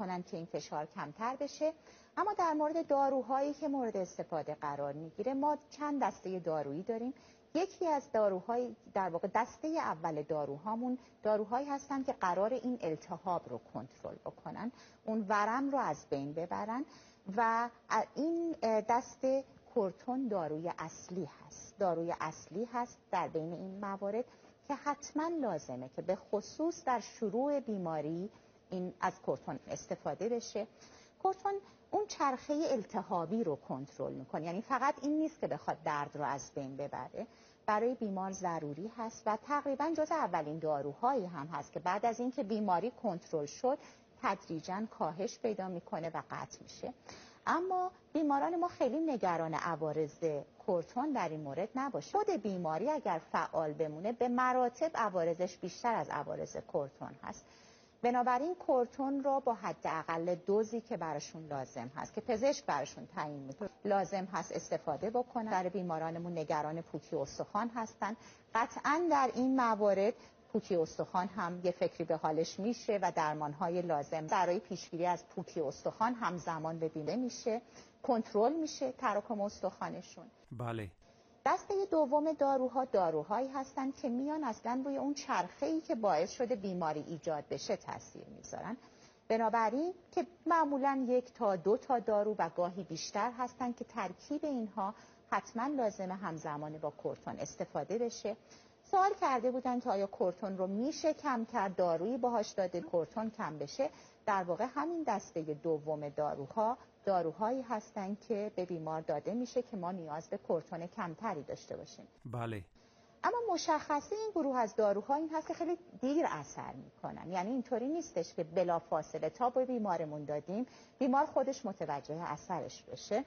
بکنن که این فشار کمتر بشه. اما در مورد داروهایی که مورد استفاده قرار میگیره ما چند دسته دارویی داریم. یکی از داروهای در واقع دسته اول داروهامون داروهایی هستن که قرار این التهاب رو کنترل بکنن، اون ورم رو از بین ببرن و این دسته کورتون داروی اصلی هست. داروی اصلی هست در بین این موارد که حتما لازمه که به خصوص در شروع بیماری این از کورتون استفاده بشه. کورتون اون چرخه التهابی رو کنترل میکنه، یعنی فقط این نیست که بخواد درد رو از بین ببره، برای بیمار ضروری هست و تقریبا جز اولین داروهایی هم هست که بعد از اینکه بیماری کنترل شد تدریجاً کاهش پیدا میکنه و قطع میشه. اما بیماران ما خیلی نگران عوارض کورتون در این مورد نباشه. خود بیماری اگر فعال بمونه به مراتب عوارضش بیشتر از عوارض کورتون هست. بنابراین کورتون رو با حداقل دوزی که براشون لازم هست که پزشک براشون تعیین میکنه لازم هست استفاده بکنن. در بیمارانمون نگران پوکی استخوان هستن، قطعاً در این موارد پوکی استخوان هم یه فکری به حالش میشه و درمانهای لازم برای پیشگیری از پوکی استخوان همزمان ببینه میشه، کنترل میشه تراکم استخوانشون. بله. دسته دوم داروها داروهایی هستند که میان اصلا روی اون چرخه‌ای که باعث شده بیماری ایجاد بشه تاثیر میذارن. بنابراین که معمولا 1 تا 2 تا دارو و گاهی بیشتر هستند که ترکیب اینها حتما لازمه همزمان با کورتون استفاده بشه. سوال کرده بودن که آیا کورتون رو میشه کم کرد، دارویی باهاش داده کورتون کم بشه. در واقع همین دسته دوم داروها داروهایی هستن که به بیمار داده میشه که ما نیاز به کورتون کمتری داشته باشیم. بله. اما مشخصه این گروه از داروها این هست که خیلی دیر اثر میکنن، یعنی اینطوری نیستش که بلافاصله تا به بیمارمون دادیم بیمار خودش متوجه اثرش بشه.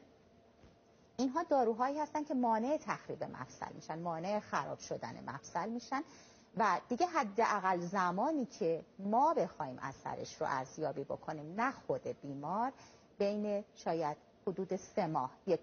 اینها داروهایی هستن که مانع تخریب مفصل میشن، مانع خراب شدن مفصل میشن و دیگه حداقل زمانی که ما بخوایم اثرش رو ارزیابی بکنیم نه خود بیمار، بین شاید حدود 3 ماه، 1.5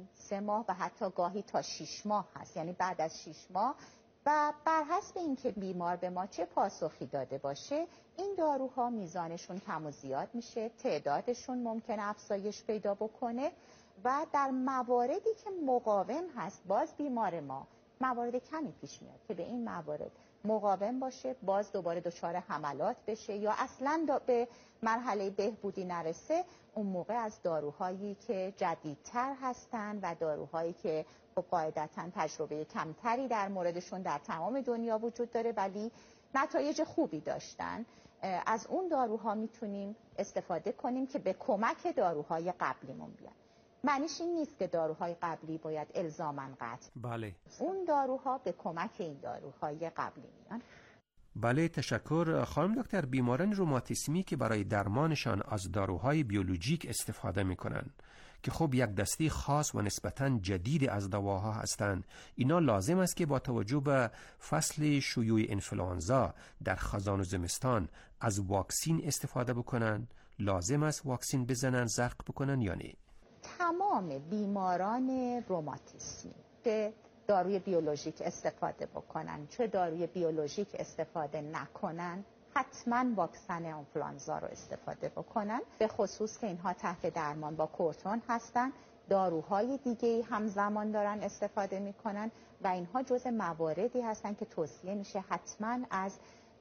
3 ماه و حتی گاهی تا 6 ماه هست. یعنی بعد از 6 ماه و بر حسب اینکه بیمار به ما چه پاسخی داده باشه این داروها میزانشون کم و زیاد میشه، تعدادشون ممکنه افزایش پیدا بکنه و در مواردی که مقاوم هست باز بیمار ما موارد کمی پیش میاد که به این موارد مقاوم باشه، باز دوباره دچار حملات بشه یا اصلا به مرحله بهبودی نرسه. اون موقع از داروهایی که جدیدتر هستن و داروهایی که قاعدتاً تجربه کمتری در موردشون در تمام دنیا وجود داره ولی نتایج خوبی داشتن، از اون داروها میتونیم استفاده کنیم که به کمک داروهای قبلیمون بیان. معنیش این نیست که داروهای قبلی باید الزاماً قطع. بله. اون داروها به کمک این داروهای قبلی میان. بله، تشکر. خانم دکتر، بیماران روماتیسمی که برای درمانشان از داروهای بیولوژیک استفاده میکنن که خب یک دسته خاص و نسبتاً جدید از دواها هستند، اینا لازم است که با توجه به فصل شیوع انفلوانزا در خزان و زمستان از واکسین استفاده بکنن؟ لازم است واکسین بزنن، زرق بکنن یا نه؟ تمام بیماران روماتیسمی که داروی بیولوژیک استفاده بکنن چه داروی بیولوژیک استفاده نکنن حتما واکسن آنفلوانزا رو استفاده بکنن، به خصوص که اینها تحت درمان با کورتون هستن، داروهای دیگه همزمان دارن استفاده میکنن و اینها جزء مواردی هستن که توصیه میشه حتما از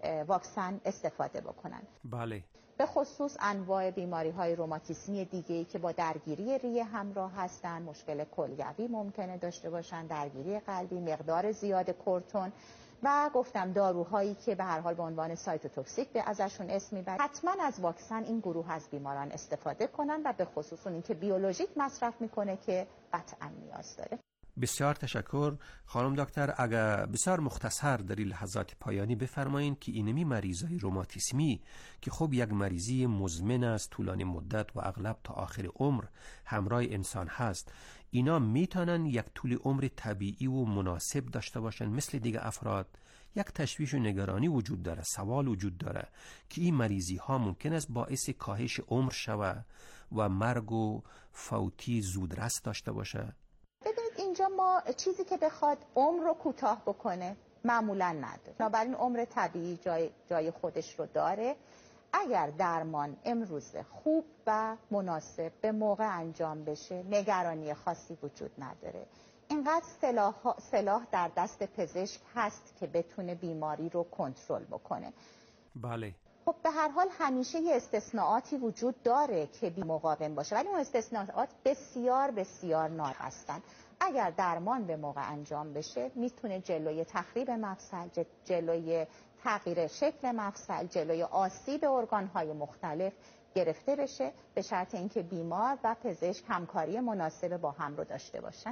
واکسن استفاده بکنن. بله. به خصوص انواع بیماری‌های روماتیسمی دیگه‌ای که با درگیری ریه همراه هستن، مشکل کلیوی ممکنه داشته باشن، درگیری قلبی، مقدار زیاد کورتون و گفتم داروهایی که به هر حال به عنوان سایتوتوکسیک به ازشون اسم میبرن، حتما از واکسن این گروه از بیماران استفاده کنن و به خصوص اون که بیولوژیک مصرف میکنه که قطعا نیاز داره. بسیار تشکر. خانم دکتر، اگر بسیار مختصر در این لحظات پایانی بفرمایین که اینمی مریضای روماتیسمی که خب یک مریضی مزمن است، طولانی مدت و اغلب تا آخر عمر همراه انسان هست، اینا میتونن یک طول عمر طبیعی و مناسب داشته باشن مثل دیگه افراد؟ یک تشویش و نگرانی وجود داره، سوال وجود داره که این مریضی ها ممکن است باعث کاهش عمر شوه و مرگ و فوتی زودرس داشته باشه. اینجا ما چیزی که بخواد عمر رو کوتاه بکنه معمولا نداره، بنابراین عمر طبیعی جای خودش رو داره. اگر درمان امروزه خوب و مناسب به موقع انجام بشه نگرانی خاصی وجود نداره. اینقدر سلاح در دست پزشک هست که بتونه بیماری رو کنترل بکنه. بله. خب به هر حال همیشه یه استثناءاتی وجود داره که مقاوم باشه، ولی اون استثناءات بسیار بسیار نادر هستن. اگر درمان به موقع انجام بشه میتونه جلوی تخریب مفصل، جلوی تغییر شکل مفصل، جلوی آسیب ارگان‌های مختلف گرفته بشه، به شرط اینکه بیمار و پزشک همکاری مناسب با هم رو داشته باشن.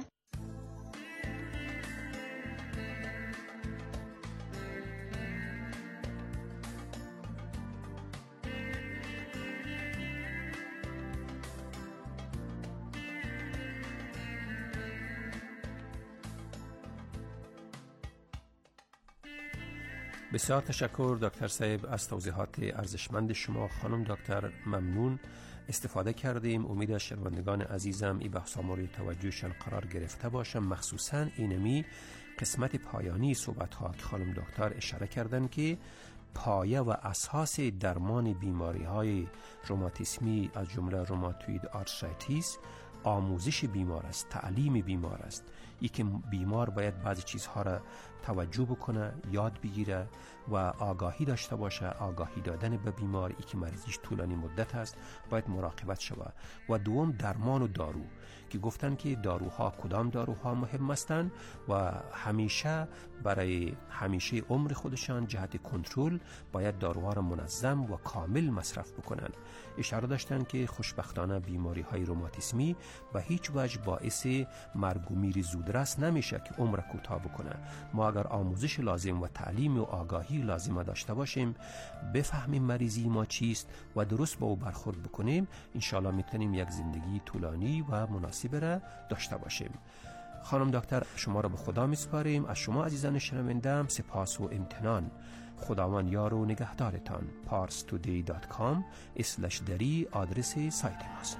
بسیار تشکر دکتر صاحب از توضیحات ارزشمند شما. خانم دکتر ممنون، استفاده کردیم. امید از شنوندگان عزیزم این بحث مورد توجهشان قرار گرفته باشم، مخصوصا اینمی قسمت پایانی صحبت ها که خانم دکتر اشاره کردن که پایه و اساس درمان بیماری های روماتیسمی از جمله روماتوید آرتریتیس آموزش بیمار است، تعلیم بیمار است. ای که بیمار باید بعضی چیزها را توجه بکنه، یاد بگیره و آگاهی داشته باشه. آگاهی دادن به بیمار ای که مریضیش طولانی مدت است باید مراقبت شود. و دوم درمان و دارو که گفتن که داروها کدام داروها مهم هستند و همیشه برای همیشه عمر خودشان جهت کنترل باید داروها را منظم و کامل مصرف بکنن. اشاره داشتن که خوشبختانه بیماری های روماتیسمی به هیچ وجه باعث مرگ و میر زودرس نمیشه که عمر کوتاه بکنه. ما اگر آموزش لازم و تعلیم و آگاهی لازم داشته باشیم، بفهمیم مریضی ما چیست و درست با او برخورد بکنیم، انشالله میتونیم یک زندگی طولانی و مناسب را داشته باشیم. خانم دکتر شما را به خدا میسپاریم. از شما عزیزان شنونده‌ام سپاس و امتنان. خداوند یار و نگهدارتان. parstoday.com/dari آدرس سایت ماست.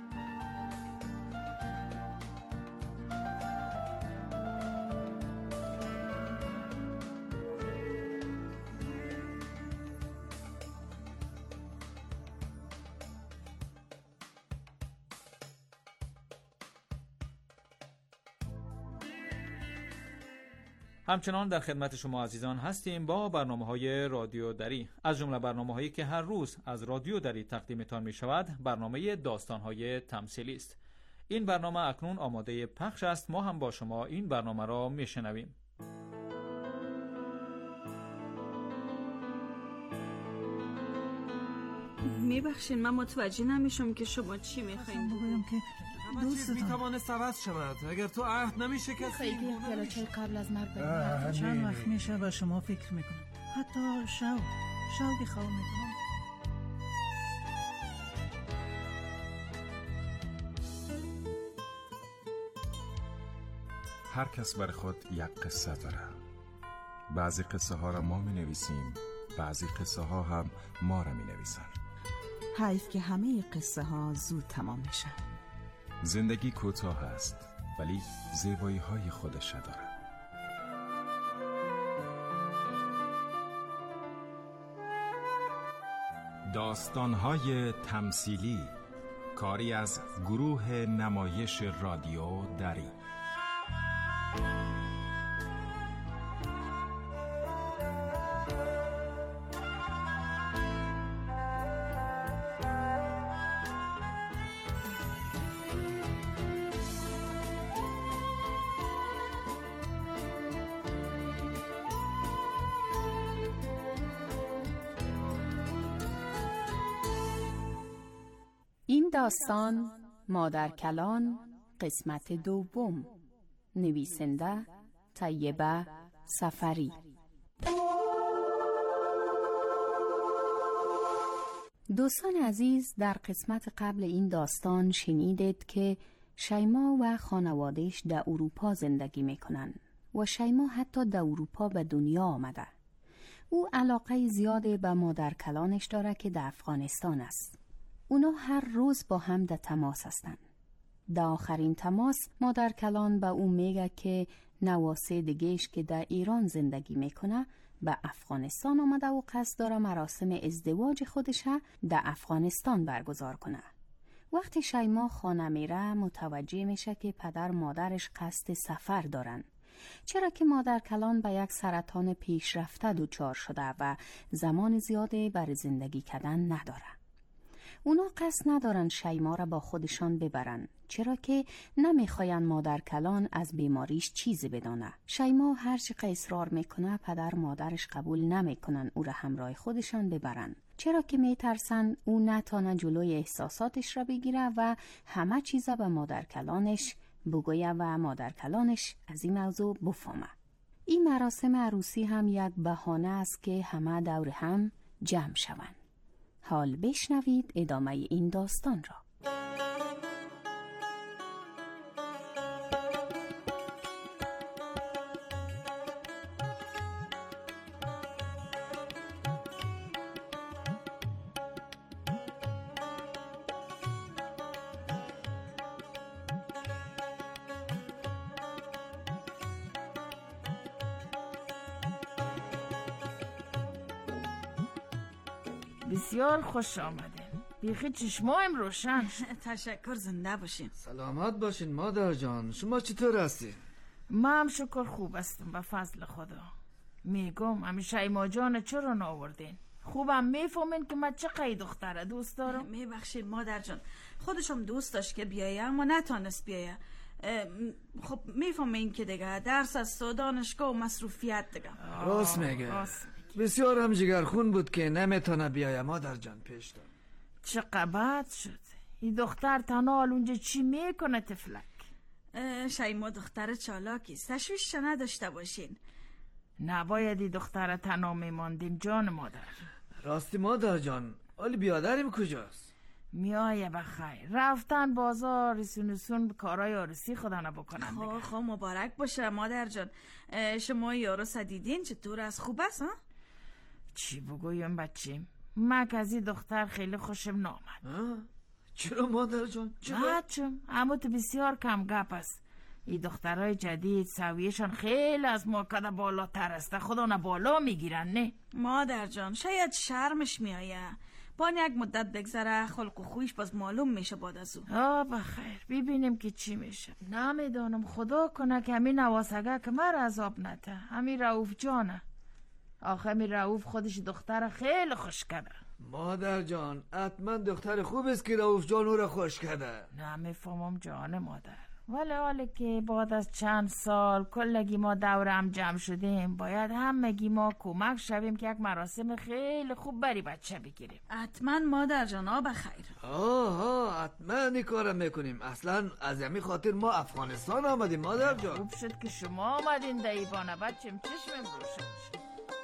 همچنان در خدمت شما عزیزان هستیم با برنامه‌های رادیو دری. از جمله برنامه‌هایی که هر روز از رادیو دری تقدیمتان می‌شود، برنامه داستان‌های تمثیلی است. این برنامه اکنون آماده پخش است. ما هم با شما این برنامه را می‌شنویم. میبخشین من متوجه نمیشم که شما چی میخواین بگویم که دوستتان میتوانست عوض شود اگر تو عهد نمیشکستی. خیلی یک پیاله چای قبل از مرگ بریم. چند وقت میشه و شما فکر میکنم، حتی شوقی خواه میکنم. هر کس بر خود یک قصه داره. بعضی قصه ها را ما می نویسیم، بعضی قصه ها هم ما را می نویسن. حیف که همه قصه ها زود تمام میشن. زندگی کوتاه است ولی زیبایی های خودش داره. داستان های تمثیلی، کاری از گروه نمایش رادیو دری. این داستان مادر کلان قسمت دوم، نویسنده طیبه سفری. دوستان عزیز، در قسمت قبل این داستان شنیدید که شیما و خانوادهش در اروپا زندگی میکنن و شیما حتی در اروپا به دنیا آمده. او علاقه زیاده به مادر کلانش داره که در افغانستان است. اونا هر روز با هم در تماس هستن. در آخرین تماس مادر کلان به او میگه که نواسه دیگهش که در ایران زندگی میکنه به افغانستان آمده و قصد داره مراسم ازدواج خودش در افغانستان برگزار کنه. وقتی شیما خانه میره متوجه میشه که پدر مادرش قصد سفر دارن، چرا که مادر کلان به یک سرطان پیشرفته دچار شده و زمان زیادی برای زندگی کردن نداره. اونا قصد ندارن شیما را با خودشان ببرن، چرا که نمیخواین مادر کلان از بیماریش چیزی بدانه. شیما هر چقدر اصرار میکنه پدر مادرش قبول نمیکنن او را همراه خودشان ببرن، چرا که میترسن او نتانه جلوی احساساتش را بگیره و همه چیزا به مادر کلانش بگویه و مادر کلانش از این موضوع بفهمه. این مراسم عروسی هم یک بهانه است که همه دور هم جمع شوند. حال بشنوید ادامه این داستان را. بسیار خوش آمدین. بیخی چشمایم روشن. تشکر، زنده باشین. سلامت باشین مادر جان. شما چطور هستی؟ من هم شکر خوب هستم به فضل خدا. میگم همیشه شیما جان چرا ناوردین؟ خوبم میفهمین که من چقدر دختره دوست دارم؟ میبخشید مادر جان، خودشم دوست داشت که بیایه اما نتانست بیایه. خب میفهمین که دیگه درس است و دانشگاه و مصروفیت دیگه. راست میگه. بسیار هم جگرخون بود که نمیتونه بیایه مادر جان پیش دار. چه قبط شد این دختر تنها اونجا چی میکنه تفلک؟ شیما دختر چالاکی است، تشویش نداشته باشین. نباید این دختر تنها میماندیم جان مادر. راستی مادر جان، ولی بیادریم کجاست؟ میایه بخیر، رفتن بازار رسونسون کارای عروسی خودانه بکنن. خب مبارک باشه مادر جان. شما یارو سدیدین چطور از خوب است؟ چی بگویم بچیم؟ من که از این دختر خیلی خوشم نامد. چرا مادر جان؟ چم اما تو بسیار کم گپ است. این دخترهای جدید سویشان خیلی از ما کده بالاتر است، خدا نه بالا میگیرن. نه مادر جان، شاید شرمش میایه، با یک مدت بگذره خلق و خویش باز معلوم میشه بعد از او. بخیر ببینیم که چی میشه. نمیدانم، خدا کنه که همین نواسگه که من عذاب نده. همین رؤوف جانه. آخه همین رؤوف خودش دختر خیلی خوش کرده. مادر جان حتما دختر خوب است که رؤوف جان او را خوش کرده. نمیفهمم جان مادر، ولی حالا که بعد از چند سال کلگی ما دور هم جمع شدیم باید همگی ما کمک شویم که یک مراسم خیلی خوب بری بچه بگیریم. حتما مادر جان. بخیر. حتما این کارم میکنیم. اصلا از همین خاطر ما افغانستان آمدیم مادر جان. خوب شد که شما آمدین دیبانه بچم، چشمم روشن شد.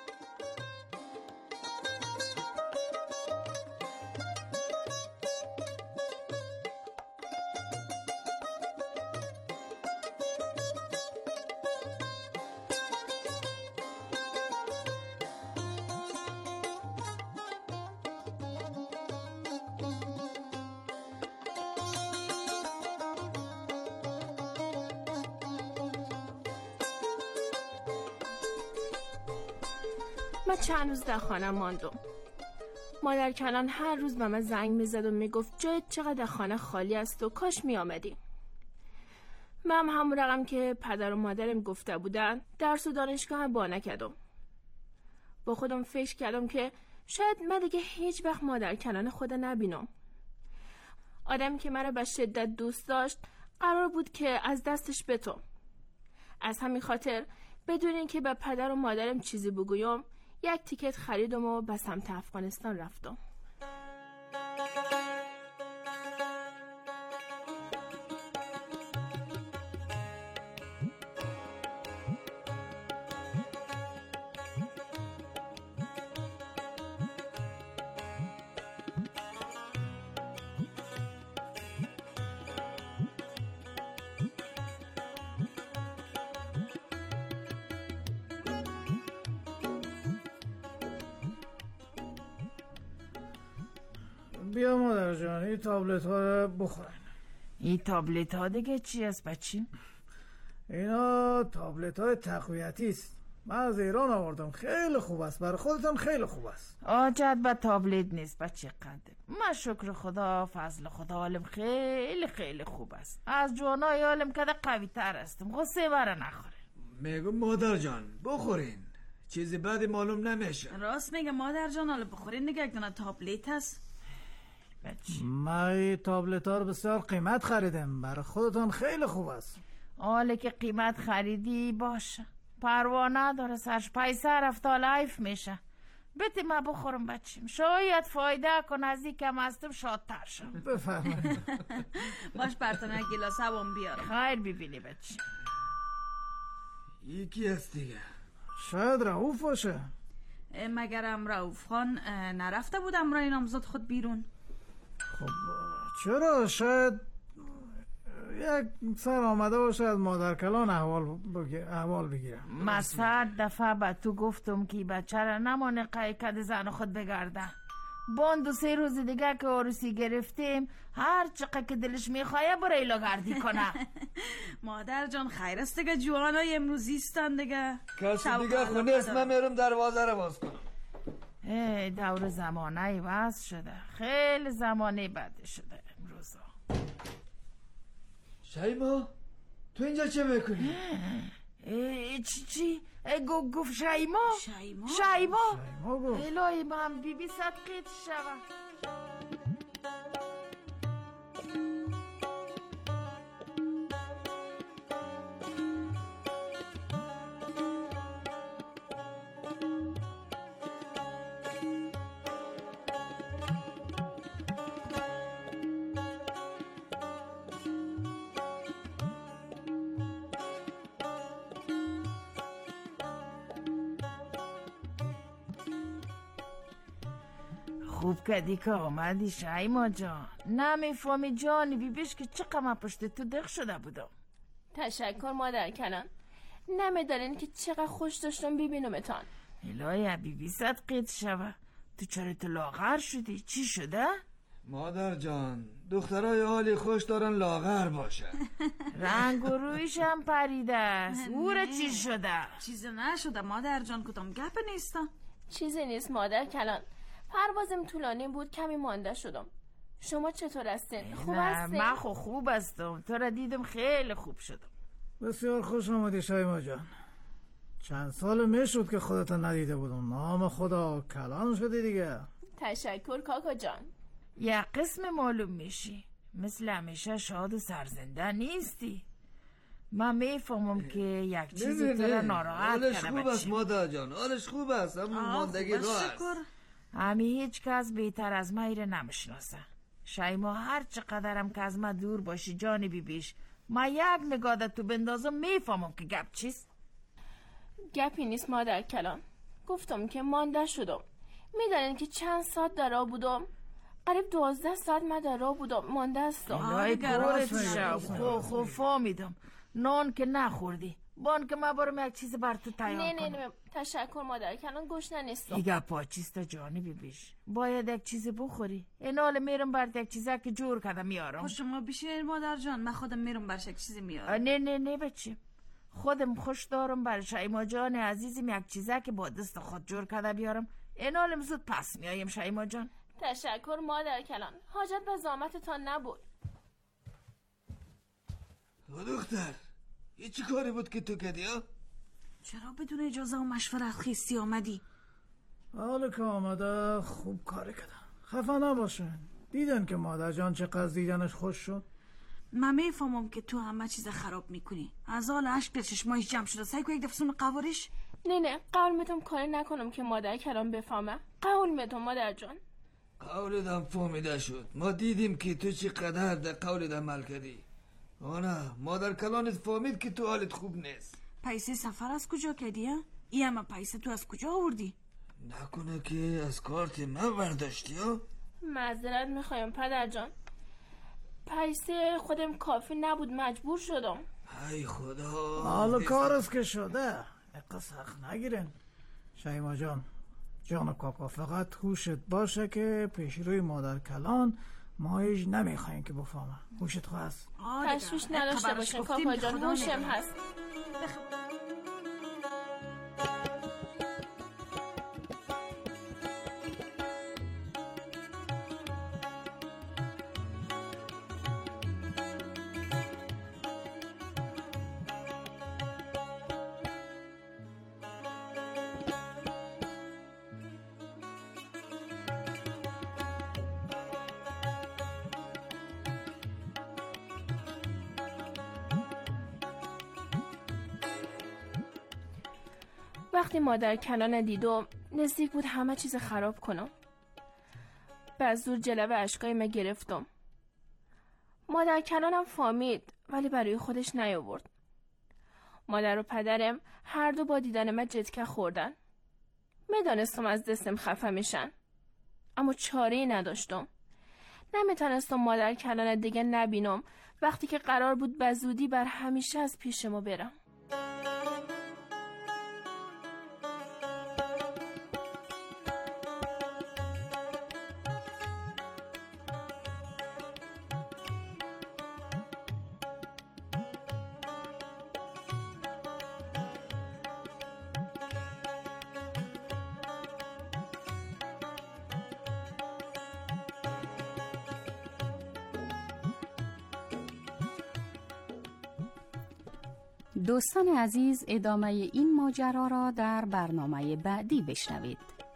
من چند روز در خانه ماندم. مادر کلان هر روز به من زنگ میزد و میگفت جایت چقدر خانه خالی است و کاش میآمدی. من همون رقم که پدر و مادرم گفته بودن درس و دانشگاه هم با نکردم. با خودم فکر کردم که شاید من دیگه هیچ وقت مادر کلان خود نبینم. آدمی که مرا به شدت دوست داشت قرار بود که از دستش بتم. از همین خاطر بدون اینکه به پدر و مادرم چیزی بگویم یک تیکت خریدم و به سمت افغانستان رفتم. بیا مادر جان این تابلت ها رو بخورن. این تابلت ها دیگه چی است بچیم؟ اینا تابلت های تقویتی است. من از ایران آوردم، خیلی خوب است، برای خودتان خیلی خوب است. آجت به تابلت نیست بچه قدر. من شکر خدا، فضل خدا، حالم خیلی خیلی خوب است. از جوانای حالم کده قوی تر هستم. غصه برا نخوره. میگم مادر جان بخورین، چیزی بعدی معلوم نمیشه. راست میگه مادر جان، حالا بخورین دیگه. یک دونه تابلت هست. من تابلت ها رو بسیار قیمت خریدم، برای خودتان خیلی خوب است. حالا که قیمت خریدی باشه، پروانه داره سرش، پیسه رفت لایف میشه. بده من بخورم بچیم، شاید فایده کن، از این کم هستم شادتر شم. بفرمایید. باش براتون یک گلاس آبم بیارم. خیر ببینی بچه. یکی هست دیگه، شاید رؤوف باشه. مگرم رؤوف خان نرفته بودم رای نامزد خود بیرون؟ خب چرا؟ شاید یک سر آمده باشه از مادر کلان احوال بگیرم. من 100 دفعه به تو گفتم که بچه را نمانه قیقد زن خود بگرده. بان 2-3 روز دیگه که عروسی گرفتیم، هر چقدر که دلش میخواه برای لاگردی کنه. مادر جان خیر است دیگه، جوانای امروزی استن دیگه. کسی دیگه خونه است، من میرم دروازه رو باز کنم. دور زمانه وضع شده، خیلی زمانه بده شده امروزا. شیما تو اینجا چه میکنی؟ چی؟ گفت شیما؟ شیما الهی من بی صدقیت شوم. خوب کردی که آمدی شیما جان. نمیفهمی جانی بیبیش که چقدر من پشت تو دق شده بودم. تشکر مادر کنن، نمیدارین که چقدر خوش داشتم ببینمتان. الهی بیبی صدقیت شوه. تو چرا تو لاغر شدی؟ چی شده؟ مادر جان دخترای حالی خوش دارن لاغر باشه. رنگ و رویش هم پریده است. او چی شده؟ چیزی نشده مادر جان، کدام گپ نیستم. چیزی نیست مادر کلان، پروازم طولانی بود، کمی مانده شدم. شما چطور هستین؟ خوب هستین؟ من خوب هستم، تو را دیدم خیلی خوب شدم. بسیار خوش آمدی شیما جان. چند سال میشد که خودت ندیده بودم. نام خدا کلان شدی دیگه. تشکر کاکا جان. یه قسم معلوم میشی، مثل همیشه شاد و سرزنده نیستی. من میفهمم که یک چیزی تو را ناراحت کنه. حالش خوب است مادر جان، حالش خوب است، اما ماندگی رو است. همی هیچ کس بهتر از من ایره نمیشناسه. شیما هر چقدرم که از من دور باشی جانی بیبیش، من یک نگاه تو بندازم میفهمم که گپ چیست. گپی نیست مادر کلان، گفتم که مانده شدم. میدانین که چند ساعت در راه بودم؟ قریب 12 ساعت من در راه بودم، مانده هستم. الهی گرارت شو. خوب فهمیدم. نان که نخوردی، بان که من برم یک چیز بر تو تیار کنم. نه تشکر مادر کنن، گشنه نیستم. دیگه پاچیست جانی بیبیش، باید یک چیز بخوری. این حال میرم برد یک چیزه که جور کده میارم. شما بیشین مادر جان، من خودم میرم برش یک چیزی میارم. نه بچه، خودم خوش دارم بر شیما جان عزیزم یک چیزه که با دست خود جور کده بیارم. این حالم زود پس میایم شیما جان. تشکر مادر کلان، حاجت به زامتتان نبود. دختر یه چی کاری بود که تو کردی ها؟ چرا بدون اجازه و مشورت خیستی آمدی؟ حالا که آمده خوب کاری کردن. خفه نباشن، دیدن که مادر جان چقدر دیدنش خوش شد. من میفهمم که تو همه چیز خراب میکنی. از حال عشق در چشمایش جمع شده، سعی کن یک دفسون قوارش. نه قول میتونم کاری نکنم که مادر کلام بفهمه. قول میتونم مادر جان. قولدم فهمیده شد، ما دیدیم که تو چقدر در قولت عمل کردی. آنه مادر کلانت فهمید که تو حالت خوب نیست. پیسه سفر از کجا کردی ها؟ ای همه پیسه تو از کجا آوردی؟ نکنه که از کارت من برداشتی ها؟ معذرت میخوایم پدر جان، پیسه خودم کافی نبود، مجبور شدم. ای خدا. حالا کار است که شده، اقا سخت نگیرن. شیما جان کاکا، فقط خوشت باشه که پیش روی مادر کلان ما هیچ نمیخوایم که بفهمه. خوشت خواه هست؟ تشویش نداشته باشین کاکا جان، هوشم هست. وقتی مادر کنان دیدم نزدیک بود همه چیز خراب کنم. به زور جلوه اشکای من گرفتم. مادر کنانم فهمید ولی برای خودش نیاورد. مادر و پدرم هر دو با دیدن من جدکه خوردن. میدانستم از دستم خفه میشن، اما چاره‌ای نداشتم. نمیتونستم مادر کنان دیگه نبینم وقتی که قرار بود به زودی بر همیشه از پیش ما برم. دوستان عزیز، ادامه این ماجرا را در برنامه بعدی بشنوید.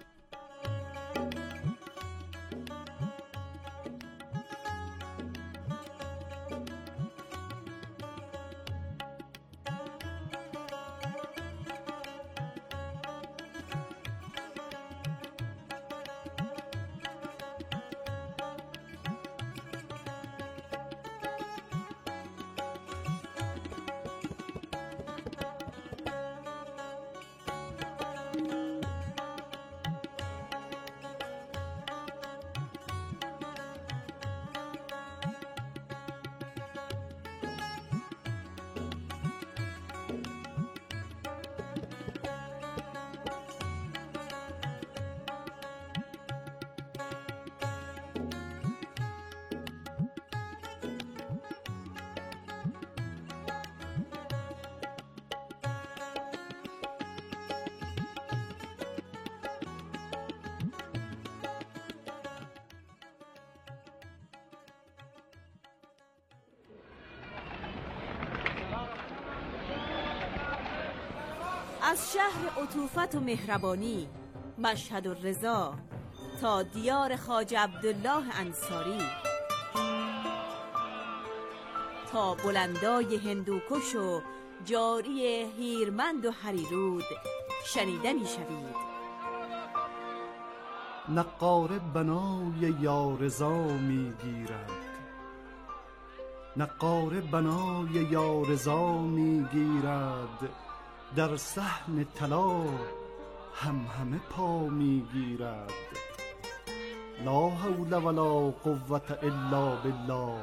از شهر عطوفت و مهربانی مشهد الرضا تا دیار خواجه عبدالله انصاری، تا بلندای هندوکش و جاری هیرمند و هریرود شنیده می شوید. نقاره بنای یارضا می گیرد، نقاره بنای یارضا می گیرد، در صحن طلا همه پا می گیرد. لا حول ولا قوة الا بالله،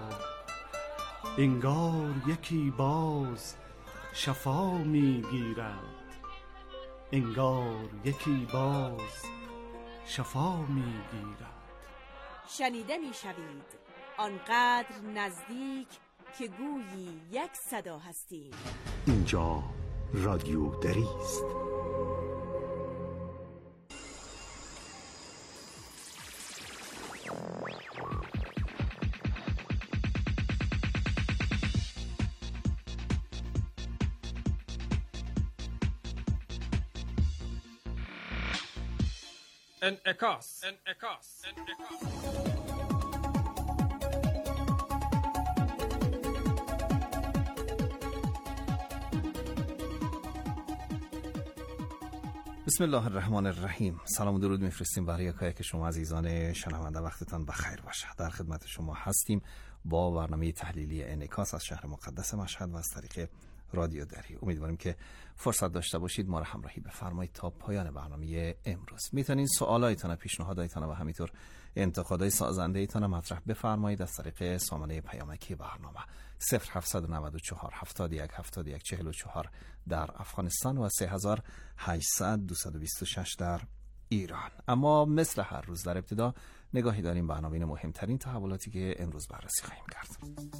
انگار یکی باز شفا می گیرد، انگار یکی باز شفا می گیرد. شنیده می شوید آنقدر نزدیک که گویی یک صدا هستیم. اینجا رادیو دری است. انعکاس. بسم الله الرحمن الرحیم. سلام و درود میفرستیم برای یکایک شما عزیزان شنونده. وقتتان بخیر باشه. در خدمت شما هستیم با برنامه تحلیلی انعکاس از شهر مقدس مشهد و از طریق رادیو دری. امیدواریم که فرصت داشته باشید ما را همراهی بفرمایید تا پایان برنامه امروز. میتونید سوالایتان، پیشنهاداتان و همینطور انتقادهای سازنده ایتان مطرح بفرمایید از طریق سامانه پیامکی برنامه 0794 71 71 44 در افغانستان و 3800 226 در ایران. اما مثل هر روز در ابتدا نگاهی داریم به عناوین مهمترین تحولاتی که امروز بررسی خواهیم کرد.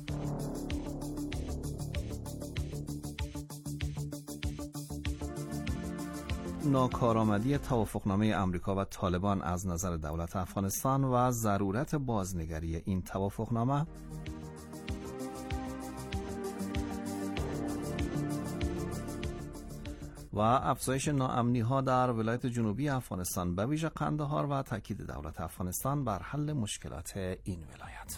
ناکارآمدی توافقنامه امریکا و طالبان از نظر دولت افغانستان و ضرورت بازنگری این توافقنامه، و افزایش ناامنی‌ها در ولایت جنوبی افغانستان به ویژه قندهار و تاکید دولت افغانستان بر حل مشکلات این ولایت.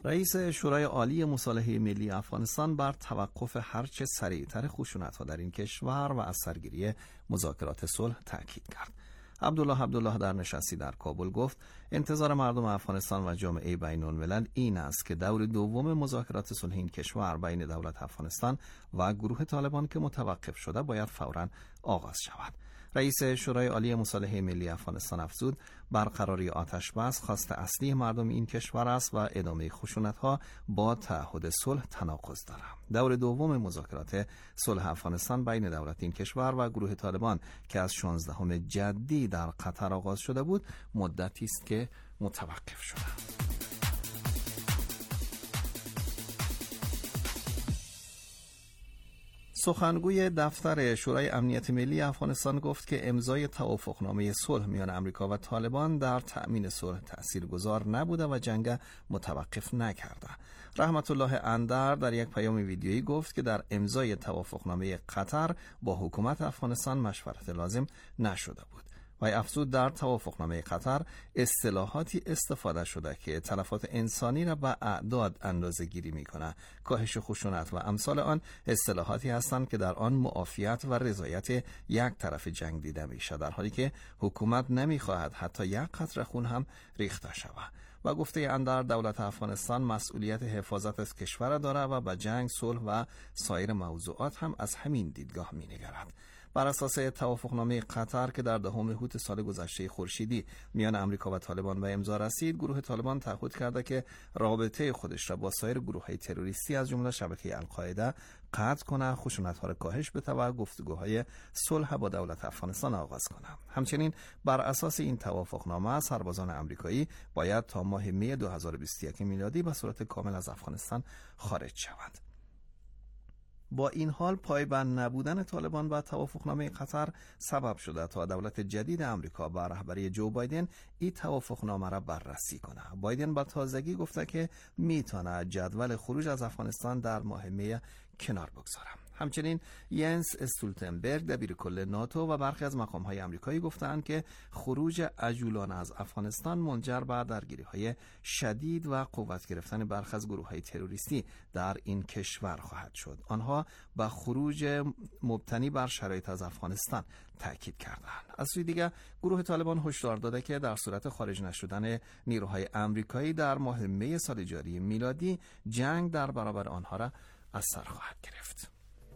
رئیس شورای عالی مصالحه ملی افغانستان بر توقف هرچه سریعتر خشونت‌ها در این کشور و از سرگیری مذاکرات صلح تاکید کرد. عبدالله در نشستی در کابل گفت انتظار مردم افغانستان و جامعه بین‌الملل این است که دور دوم مذاکرات صلح این کشور بین دولت افغانستان و گروه طالبان که متوقف شده باید فوراً آغاز شود. رئیس شورای عالی مصالحه ملی افغانستان افزود برقراری آتش بس خواست اصلی مردم این کشور است و ادامه خشونت‌ها با تعهد صلح تناقض دارد. دور دوم مذاکرات صلح افغانستان بین دولت این کشور و گروه طالبان که از 16 جدی در قطر آغاز شده بود مدتی است که متوقف شده. سخنگوی دفتر شورای امنیت ملی افغانستان گفت که امضای توافقنامه صلح میان امریکا و طالبان در تأمین صلح تاثیرگذار نبوده و جنگ متوقف نکرده. رحمت الله اندر در یک پیام ویدیویی گفت که در امضای توافقنامه قطر با حکومت افغانستان مشورت لازم نشده بود. و افزود در توافقنامه قطر اصطلاحاتی استفاده شده که تلفات انسانی را به اعداد اندازه گیری می کنه. کاهش خشونت و امثال آن اصطلاحاتی هستند که در آن معافیت و رضایت یک طرف جنگ دیده می شود، در حالی که حکومت نمی خواهد حتی یک قطره خون هم ریخته شود. و گفته اندر دولت افغانستان مسئولیت حفاظت از کشور دارد و به جنگ، صلح و سایر موضوعات هم از همین دیدگاه می نگرد. بر اساس توافقنامه قطر که در 10 اوت سال گذشته خورشیدی میان امریکا و طالبان به امضا رسید، گروه طالبان تعهد کرده که رابطه خودش را با سایر گروه‌های تروریستی از جمله شبکه القاعده قطع کنه، خشونت‌ها را کاهش بده و گفتگوهای صلح با دولت افغانستان آغاز کنه. همچنین بر اساس این توافقنامه سربازان آمریکایی باید تا ماه می 2021 میلادی به صورت کامل از افغانستان خارج شوند. با این حال پایبند نبودن طالبان به توافقنامه قطر سبب شده تا دولت جدید امریکا با رهبری جو بایدن این توافقنامه را بررسی کنه. بایدن با تازگی گفته که میتونه جدول خروج از افغانستان در ماه می کنار بگذاره. همچنین ینس استولتنبرگ دبیر کل ناتو و برخی از مقام‌های آمریکایی گفتند که خروج عجولانه از افغانستان منجر به درگیری‌های شدید و قوت گرفتن برخی از گروه‌های تروریستی در این کشور خواهد شد. آنها به خروج مبتنی بر شرایط از افغانستان تاکید کردند. از سوی دیگر گروه طالبان هشدار داده که در صورت خارج نشدن نیروهای آمریکایی در ماه می سال جاری میلادی جنگ در برابر آنها را از سر خواهد گرفت.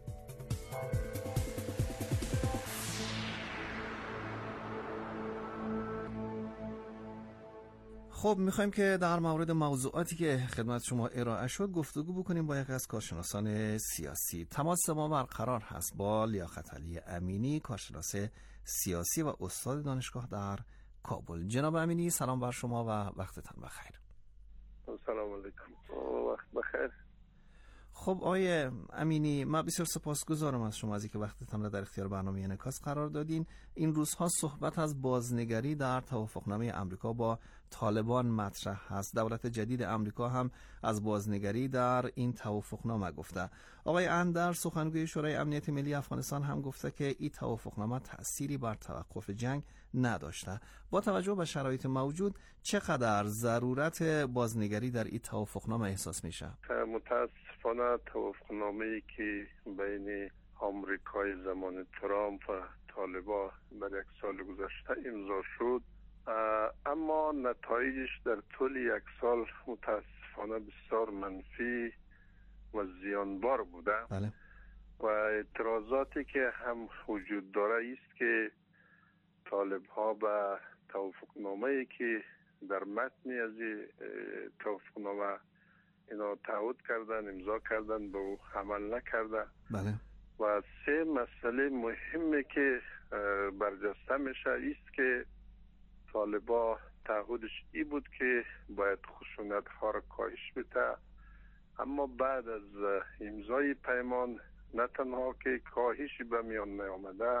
خب میخوایم که در مورد موضوعاتی که خدمت شما ارائه شد گفتگو بکنیم با یک از کارشناسان سیاسی. تماس ما برقرار هست با لیاقت علی امینی، کارشناس سیاسی و استاد دانشگاه در کابل. جناب امینی سلام بر شما و وقتتان بخیر. سلام علیکم، وقت بخیر. خب آقای امینی، من بسیار سپاسگزارم از شما از اینکه وقتتان را در اختیار برنامه انعکاس قرار دادین. این روزها صحبت از بازنگری در توافقنامه آمریکا با طالبان مطرح هست. دولت جدید آمریکا هم از بازنگری در این توافقنامه گفته. آقای اندر سخنگوی شورای امنیت ملی افغانستان هم گفته که این توافقنامه تأثیری بر توقف جنگ نداشته. با توجه به شرایط موجود چقدر ضرورت بازنگری در این توافقنامه احساس میشه؟ متاسفانه توافقنامه‌ای که بین آمریکای زمان ترامپ و طالبان در 1 سال گذشته امضا شد، اما نتایجش در طول 1 سال متاسفانه بسیار منفی و زیانبار بوده. بله. و اعتراضاتی که هم وجود داره است که طالب ها به توافقنامه‌ای که در متن از توافقنامه اینا تعهد کردن، امضا کردن، به او عمل نکرده. بله. و 3 مسئله مهمه که برجسته میشه است که طالبا تعهدش ای بود که باید خشونت ها را کاهش بده، اما بعد از امضای پیمان نه تنها که کاهشی به میان نیامده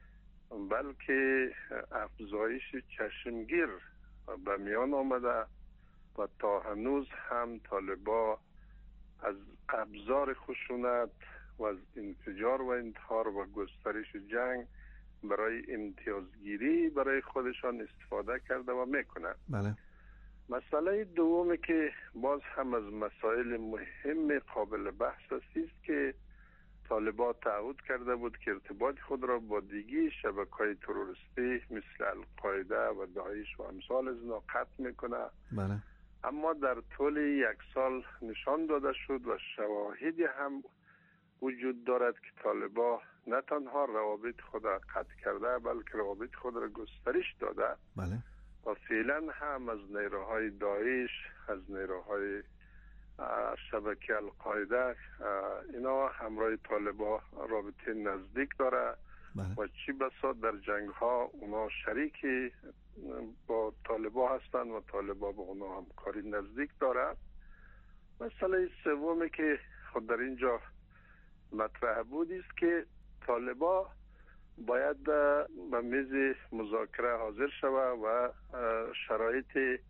بلکه افزایش چشمگیر به میان آمده و تا هنوز هم طالبا از ابزار خشونت و از انفجار و انتحار و گسترش جنگ برای امتیازگیری برای خودشان استفاده کرده و میکنه. بله. مسئله دومی که باز هم از مسائل مهم قابل بحث است که طالبان تعهد کرده بود که ارتباط خود را با دیگه شبکه‌های تروریستی مثل القاعده و داعش و امثال از اینا قطع میکنه. بله. اما در طول 1 سال نشان داده شد و شواهدی هم وجود دارد که طالبان نه تنها روابط خود را قطع کرده بلکه روابط خود را گسترش داده. بله. و فعلا هم از نیروهای داعش، از نیروهای شبکه القاعده اینا همراه طالبان رابطه نزدیک داره. بله. و چی بسا در جنگ ها اونا شریکی با طالبان هستند و طالبان با اونا همکاری نزدیک داره. مسئله سومی که خود در اینجا مطرح بود است که طالبان باید به میز مذاکره حاضر شود و شرایط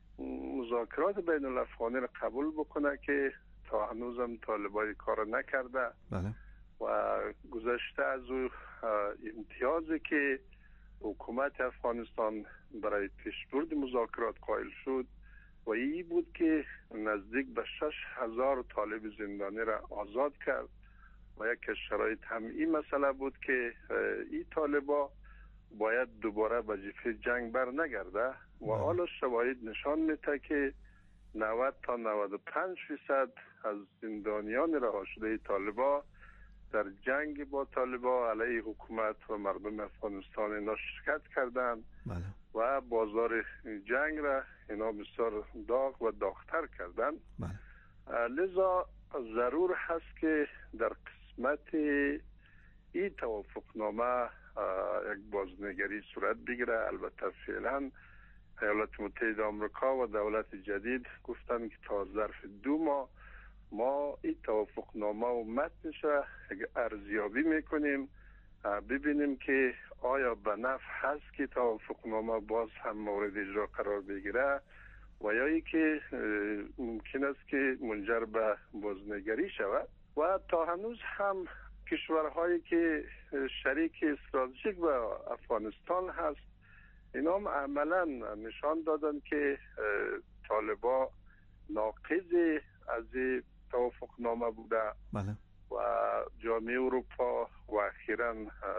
مذاکرات بین الافغانی را قبول بکنه که تا هنوزم طالبان کار نکرده. بله. و گذشته از او امتیازی که حکومت افغانستان برای پیشبرد مذاکرات قائل شد و این بود که نزدیک به 6,000 طالب زندانی را آزاد کرد و یک شرایط هم این مسئله بود که این طالبا باید دوباره به جبهه جنگ بر نگرده و حالا شواهد نشان میده که 90 تا 95% از زندانیان رها شده طالبا در جنگ با طالبان علیه حکومت و مردم افغانستان اینا شرکت کردند. بله. و بازار جنگ را اینا بسیار داغ و داغتر کردند. بله. لذا ضرور هست که در قسمت این توافقنامه یک بازنگری صورت بگیره. البته فعلا ایالات متحده آمریکا و دولت جدید گفتن که تا ظرف 2 ماه ما این توافقنامه و متنش را ارزیابی میکنیم، ببینیم که آیا به نفع هست که توافقنامه باز هم مورد اجرا قرار بگیره و یا ای که ممکن است که منجر به بازنگری شود. و تا هنوز هم کشورهایی که شریک استراتژیک به افغانستان هست اینا هم عملا نشان دادن که طالبان ناقض از توافقنامه بوده. بله. و جامعه اروپا و اخیراً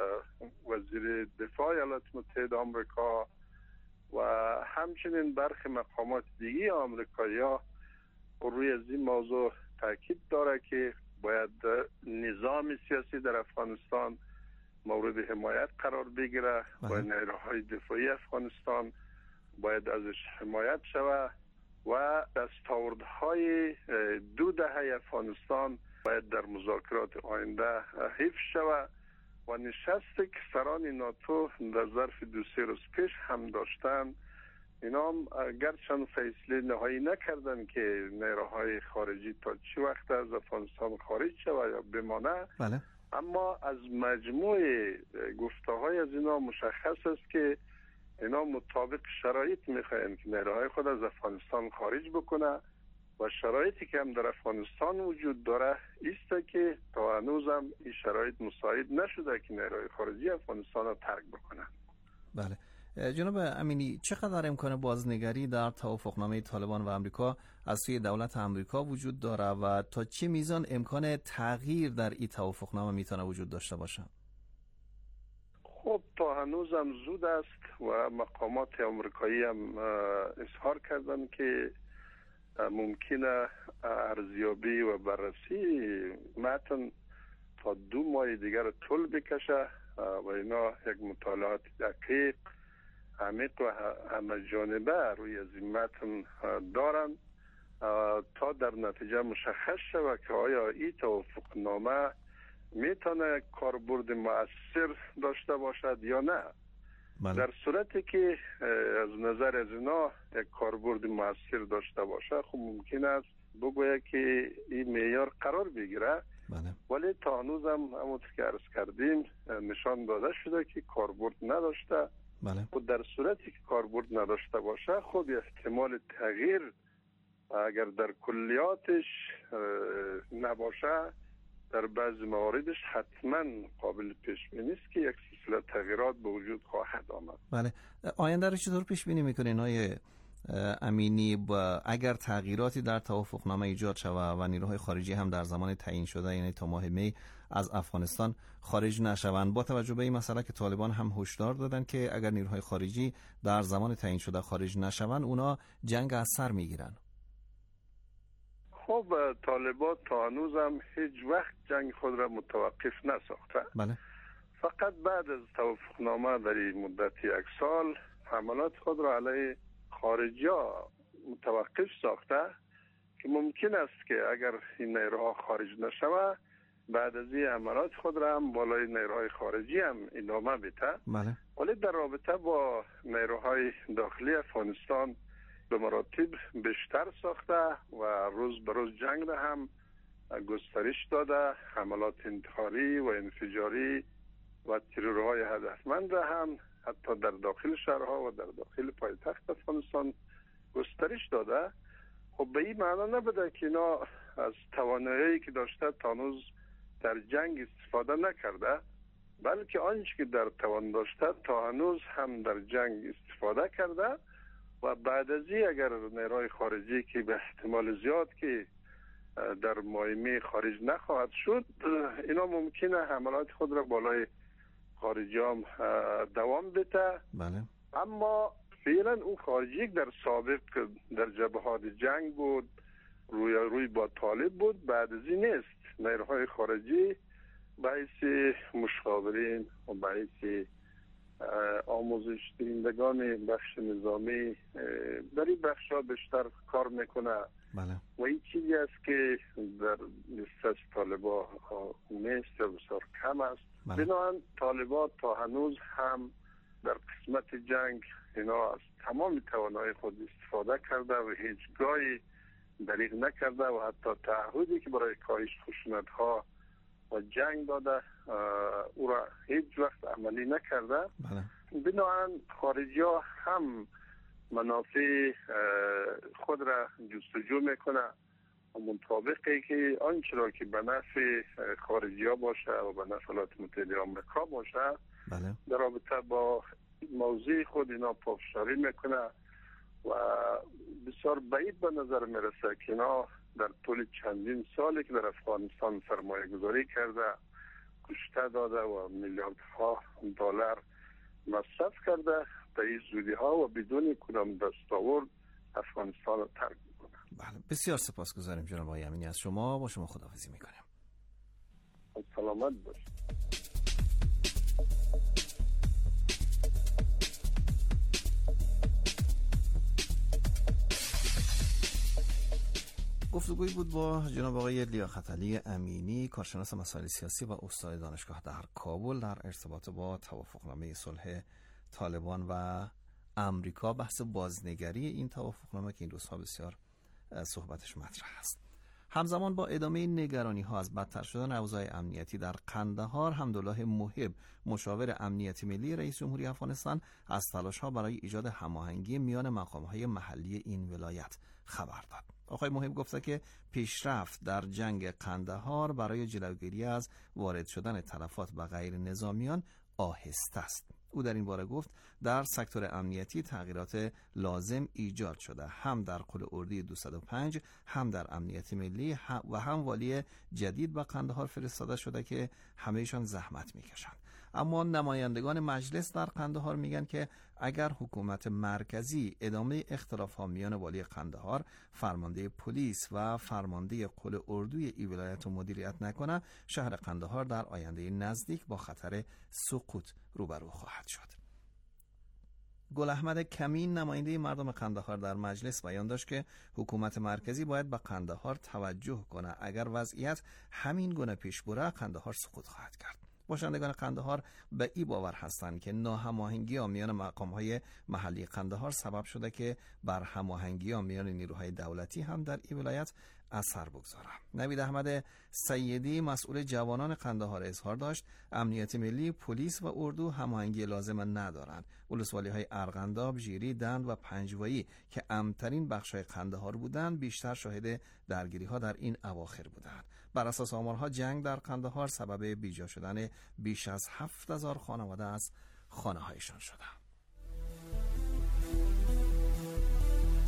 وزیر دفاع ایالات متحده آمریکا و همچنین برخی مقامات دیگه آمریکایی‌ها روی از این موضوع تاکید داره که باید نظام سیاسی در افغانستان مورد حمایت قرار بگیره و نیروهای دفاعی افغانستان باید ازش حمایت شود و دستاوردهای 2 دهه افغانستان باید در مذاکرات آینده حفظ شود و نشست که سران ناتو در ظرف 2-3 روز پیش هم داشتن اینا هم گرچند فیصله نهایی نکردن که نیروهای خارجی تا چی وقت از افغانستان خارج شود یا بمانه. بله. اما از مجموع گفته‌های از اینا مشخص است که اینا مطابق شرایط میخواین که نیروهای خود از افغانستان خارج بکنه و شرایطی که هم در افغانستان وجود داره است که تا هنوزم این شرایط مساعد نشده که نیروهای خارجی افغانستان را ترک بکنن. بله. جناب امینی، چقدر امکان بازنگری در توافقنامه طالبان و امریکا از سوی دولت امریکا وجود داره و تا چه میزان امکان تغییر در این توافقنامه میتونه وجود داشته باشه؟ خب تا هنوزم زود است و مقامات آمریکایی هم اظهار کردن که ممکنه ارزیابی و بررسی متن تا 2 ماه دیگر طول بکشه و اینا یک مطالعات دقیق عمیق و همه جانبه روی از این متن دارن تا در نتیجه مشخص شود که آیا این توافقنامه میتونه کاربرد مؤثر داشته باشد یا نه. بله. در صورتی که از نظر از اینا یک کاربرد مؤثر داشته باشه خب ممکن است بگوید که این معیار قرار بگیره. بله. ولی تا هنوز هم همونطور که عرض کردیم نشان داده شده که کاربرد نداشته. بله. و در صورتی که کاربرد نداشته باشه خب احتمال تغییر اگر در کلیاتش نباشه در بعض مواردش حتما قابل پیش بینی است که یک سلسله تغییرات به وجود خواهد آمد. بله. آینده رو چطور پیش بینی میکنین آقای امینی اگر تغییراتی در توافقنامه ایجاد شود و نیروهای خارجی هم در زمان تعیین شده یعنی تا ماه می از افغانستان خارج نشوند، با توجه به این مسئله که طالبان هم هشدار دادن که اگر نیروهای خارجی در زمان تعیین شده خارج نشوند اونا جنگ از سر میگیرن. خب طالبان تا هنوز هم هیچ وقت جنگ خود را متوقف نساخته. بله. فقط بعد از توافقنامه در این مدت 1 سال حملات خود را علیه خارجی ها متوقف ساخته که ممکن است که اگر این نیروها خارج نشوه بعد از این حملات خود را هم بالای نیروهای خارجی هم ادامه بده. بله. ولی در رابطه با نیروهای داخلی افغانستان به مراتب بیشتر ساخته و روز به روز جنگ را هم گسترش داده، حملات انتحاری و انفجاری و ترورهای هدفمند را هم حتی در داخل شهرها و در داخل پایتخت افغانستان گسترش داده. خب به این معنا نبوده که اینا از توانایی که داشته تا هنوز در جنگ استفاده نکرده، بلکه آنچه که در توان داشته تا هنوز هم در جنگ استفاده کرده و بعد از این اگر نیروهای خارجی که به احتمال زیاد که در مایمی خارج نخواهد شد، اینا ممکنه حملات خود را بالای خارجی هم دوام بده. بله. اما فعلا اون خارجی در سابق در جبهات جنگ بود، روی با طالب بود، بعد از این نیست. نیروهای خارجی باعث مشاورین و باعث آموزش دهندگان بخش نظامی در این بخش ها بیشتر کار میکنه. بله. و این چیزی است که در لیست طالبان نیست یا بسیار کم است. بله. بنابراین طالبان تا هنوز هم در قسمت جنگ اینا از تمام توانایی خود استفاده کرده و هیچ گاهی دریغ نکرده و حتی تعهدی که برای کاهش خشونت ها و جنگ داده او را هیچ وقت عملی نکرده. بله. بنابراین خارجی ها هم منافع خود را جستجو میکنه و مطابقی که آنچه را که به نفع خارجی ها باشه و به نفع ایالات متحده آمریکا باشه. بله. در رابطه با موضوع خود اینا پافشاری میکنه و بسیار بعید به نظر میرسه که اینا در طول چندین سالی که در افغانستان سرمایه گذاری کرده، کشته داده و میلیاردها دلار مصرف کرده، به این زودی ها و بدون کدام دستاورد افغانستان رو ترک میکنه. بله. بسیار سپاسگزاریم جناب آقای امینی، از شما با شما خداحافظی میکنیم. سلامت باشید. گفتگویی بود با جناب آقای لیاقت علی امینی، کارشناس مسائل سیاسی و استاد دانشگاه در کابل، در ارتباط با توافقنامه صلح طالبان و امریکا. بحث بازنگری این توافقنامه که این روزها بسیار صحبتش مطرح است. همزمان با ادامه نگرانی ها از بدتر شدن اوضاع امنیتی در قندهار، حمدالله محب مشاور امنیتی ملی رئیس جمهوری افغانستان از تلاش ها برای ایجاد هماهنگی میان مقام های محلی این ولایت خبر داد. آقای محب گفته که پیشرفت در جنگ قندهار برای جلوگیری از وارد شدن تلفات به غیر نظامیان آهسته است. او در این باره گفت در سکتور امنیتی تغییرات لازم ایجاد شده، هم در قل اردی 205 هم در امنیت ملی و هم والی جدید به قندهار فرستاده شده که همهشان زحمت میکشند. اما نمایندگان مجلس در قندهار میگن که اگر حکومت مرکزی ادامه اختلاف ها میان والی قندهار، فرمانده پلیس و فرمانده قل اردوی ای ولایت رو مدیریت نکنه، شهر قندهار در آینده نزدیک با خطر سقوط روبرو خواهد شد. گل احمد کمین نماینده مردم قندهار در مجلس بیان داشت که حکومت مرکزی باید به قندهار توجه کنه، اگر وضعیت همین گونه پیش بره قندهار سقوط خواهد کرد. باشندگان قندهار به این باور هستند که ناهماهنگی میان مقام‌های محلی قندهار سبب شده که بر هماهنگی میان نیروهای دولتی هم در این ولایت اثر بگذاره. نوید احمد سیدی مسئول جوانان قندهار اظهار داشت امنیت ملی، پلیس و اردو هماهنگی لازم ندارند. ولسوالی‌های ارغنداب، ژیری، دند و پنجوایی که امن‌ترین بخش‌های قندهار بودند بیشتر شاهد درگیری‌ها در این اواخر بودند. بر اساس آمارها جنگ در قندهار سبب بیجا شدن بیش از 7000 خانواده از خانه‌هایشان شده.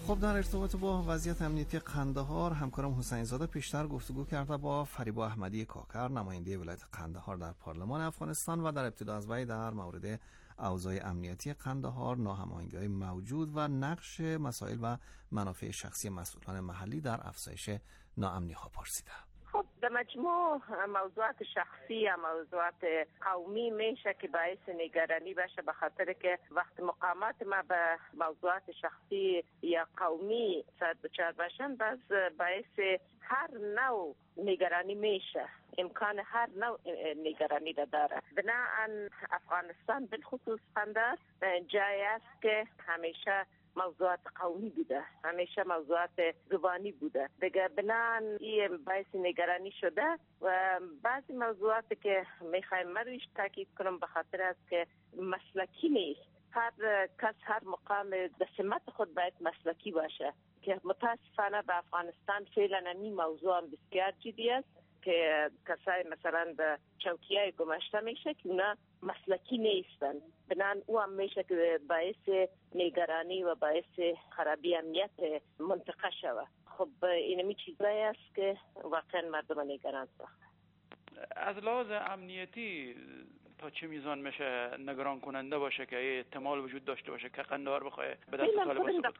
خب در ارتباط با وضعیت امنیتی قندهار همکارم حسین زاده پیشتر گفتگو کرده با فریبا احمدی کاکر نماینده ولایت قندهار در پارلمان افغانستان و در ابتدا از وی در مورد اوضاع امنیتی قندهار، ناهماهنگی‌های موجود و نقش مسائل و منافع شخصی مسئولان محلی در افزایش ناامنی‌ها پرسیده. خب در مجموع موضوعات شخصی یا موضوعات قومی میشه که باعث نگرانی باشه، به خاطر که وقت مقامات ما به موضوعات شخصی یا قومی سر دچار باشن باعث هر نوع نگرانی میشه، امکان هر نوع نگرانی داره. بنابراین افغانستان بالخصوص قندهار جایی است که همیشه موضوعات قومی بوده، همیشه موضوعات زبانی بوده دیگه. بنان این باعث نگرانی شده و بعضی موضوعات که میخوایم من رویش تاکید کنم به خاطر است که مسلکی نیست. هر کس هر مقام به سمت خود باید مسلکی باشه که متاسفانه به افغانستان فعلا این موضوع هم بسیار جدی است که کسای مثلا به چوکیای گماشته میشه که اونا مسلکی نیستن. بنان او هم میشه که باعث نگرانی و باعث خرابی امنیت منطقه شود. خب اینمی چیزایی است که واقعا مردم نگران ساخته. از لحاظ امنیتی تا چه میزان میشه نگران کننده باشه که احتمال وجود داشته باشه که قندهار بخواه به دست طالبان خودم در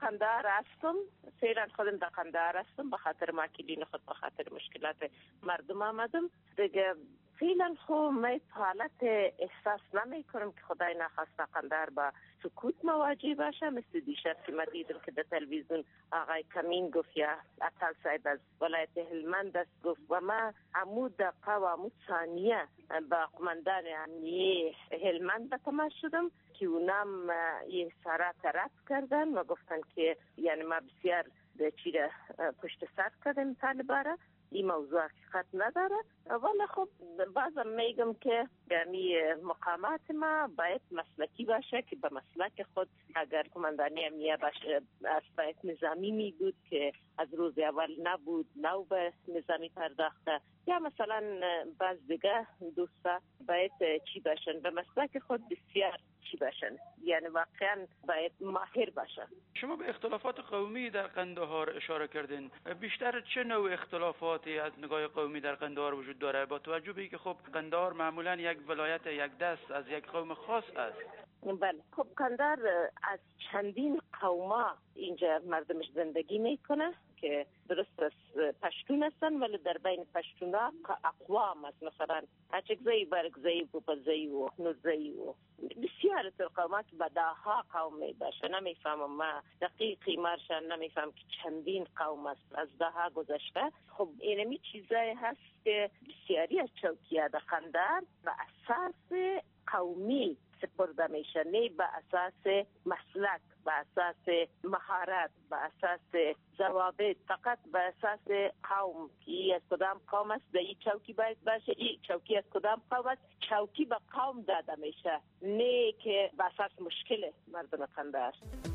قندهار هستم به خاطر ماکلین خود، به خاطر مشکلات مردم آمدم دیگه. فعلا خب من حالت احساس نمی کنم که خدای نخواسته قندهار با سکوت مواجه باشه. مثل دیشب که من دیدم که در تلویزیون آقای کمین گفت یا اطل صاحب از ولایت هلمند است گفت و ما عمود دقیقه و عمود ثانیه با قماندان امنیه هلمند به تماس شدم که اونم یه سرات رد کردن و گفتن که یعنی ما بسیار چیره پشت سر کردیم طالباره. این موضوع حقیقت نداره، ولی خب بازم میگم که یعنی مقامات ما باید مسلکی باشه که به مسلک خود اگر کماندانی امنیه باشه باید نظامی می بود که از روز اول نبود نو به نظامی پرداخته، یا مثلا بعض دیگه دوستا باید چی باشن به مسلک خود بسیار چی باشن، یعنی واقعا باید ماهر باشن. شما به اختلافات قومی در قندهار اشاره کردین، بیشتر چه نوع اختلافاتی از نگاه قومی در قندهار وجود داره با توجه به اینکه خب قندهار معمولا یک ولایت یک دست از یک قوم خاص است؟ بله، خب قندهار از چندین قوما اینجا مردمش زندگی میکنه که درست از پشتون هستن، ولی در بین پشتونا اقوام است، مثلا اچکزایی، برگزایی، بوپزایی و نوزایی و بسیار قومات بداها قوم می باشه. نمیفهمم ما دقیقی مارشان، نمیفهم که چندین قوم است از داها گذشته. خب اینمی چیزایی هست که بسیاری از چوکیه در قندهار به اساس قومی سپرده میشه، نه به اساس مسلک، به اساس مهارت، به اساس ضوابط، فقط به اساس قوم که از کدام قوم است در این چوکی باید باشه، این چوکی از کدام قوم است. چوکی به قوم داده میشه، نه که به اساس مشکل مردم قندهار.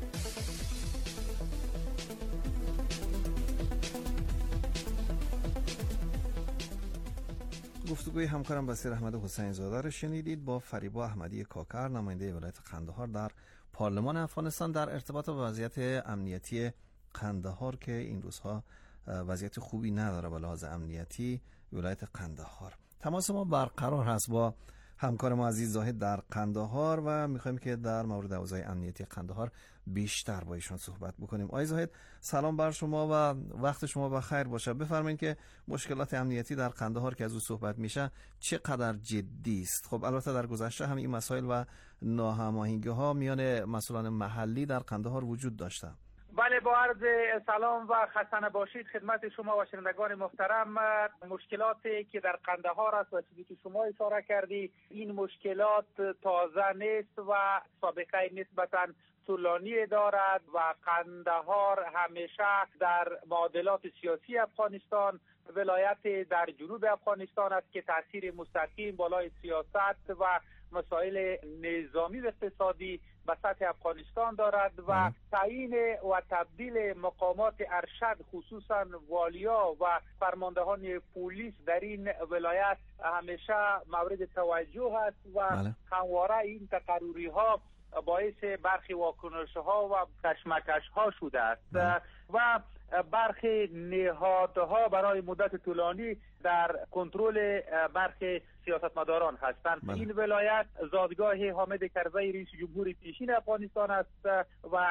گفتگوی همکارم بصیر احمد حسین زاده را شنیدید با فریبا احمدی کاکر نماینده ولایت قندهار در پارلمان افغانستان در ارتباط با وضعیت امنیتی قندهار که این روزها وضعیت خوبی نداره به لحاظ امنیتی ولایت قندهار. تماس ما برقرار هست با همکار ما عزیز زاهد در قندهار و میخوایم که در مورد اوضاع امنیتی قندهار بیشتر با ایشون صحبت بکنیم. آقای زاهد سلام بر شما و وقت شما بخیر باشه. بفرمایید که مشکلات امنیتی در قندهار که از او صحبت میشه چقدر جدی است؟ خب البته در گذشته هم این مسائل و ناهماهنگی‌ها میان مسئولان محلی در قندهار وجود داشته. بله، با عرض سلام و خسته نباشید خدمت شما و شنوندگان محترم. مشکلاتی که در قندهار است و چیزی که شما اشاره کردی، این مشکلات تازه نیست و سابقه نسبتاً طولانی دارد و قندهار همیشه در معادلات سیاسی افغانستان ولایت در جنوب افغانستان است که تاثیر مستقیم بالای سیاست و مسائل نظامی و اقتصادی به سطح افغانستان دارد و تعیین و تبدیل مقامات ارشد خصوصا والیا و فرماندهان پلیس در این ولایت همیشه مورد توجه است و همواره این تقرری ها باعث برخی واکنش‌ها و کشمکش‌ها شده است و برخی نهادها برای مدت طولانی در کنترل برخی سیاستمداران هستند. این ولایت زادگاه حامد کرزی رئیس جمهور پیشین افغانستان است و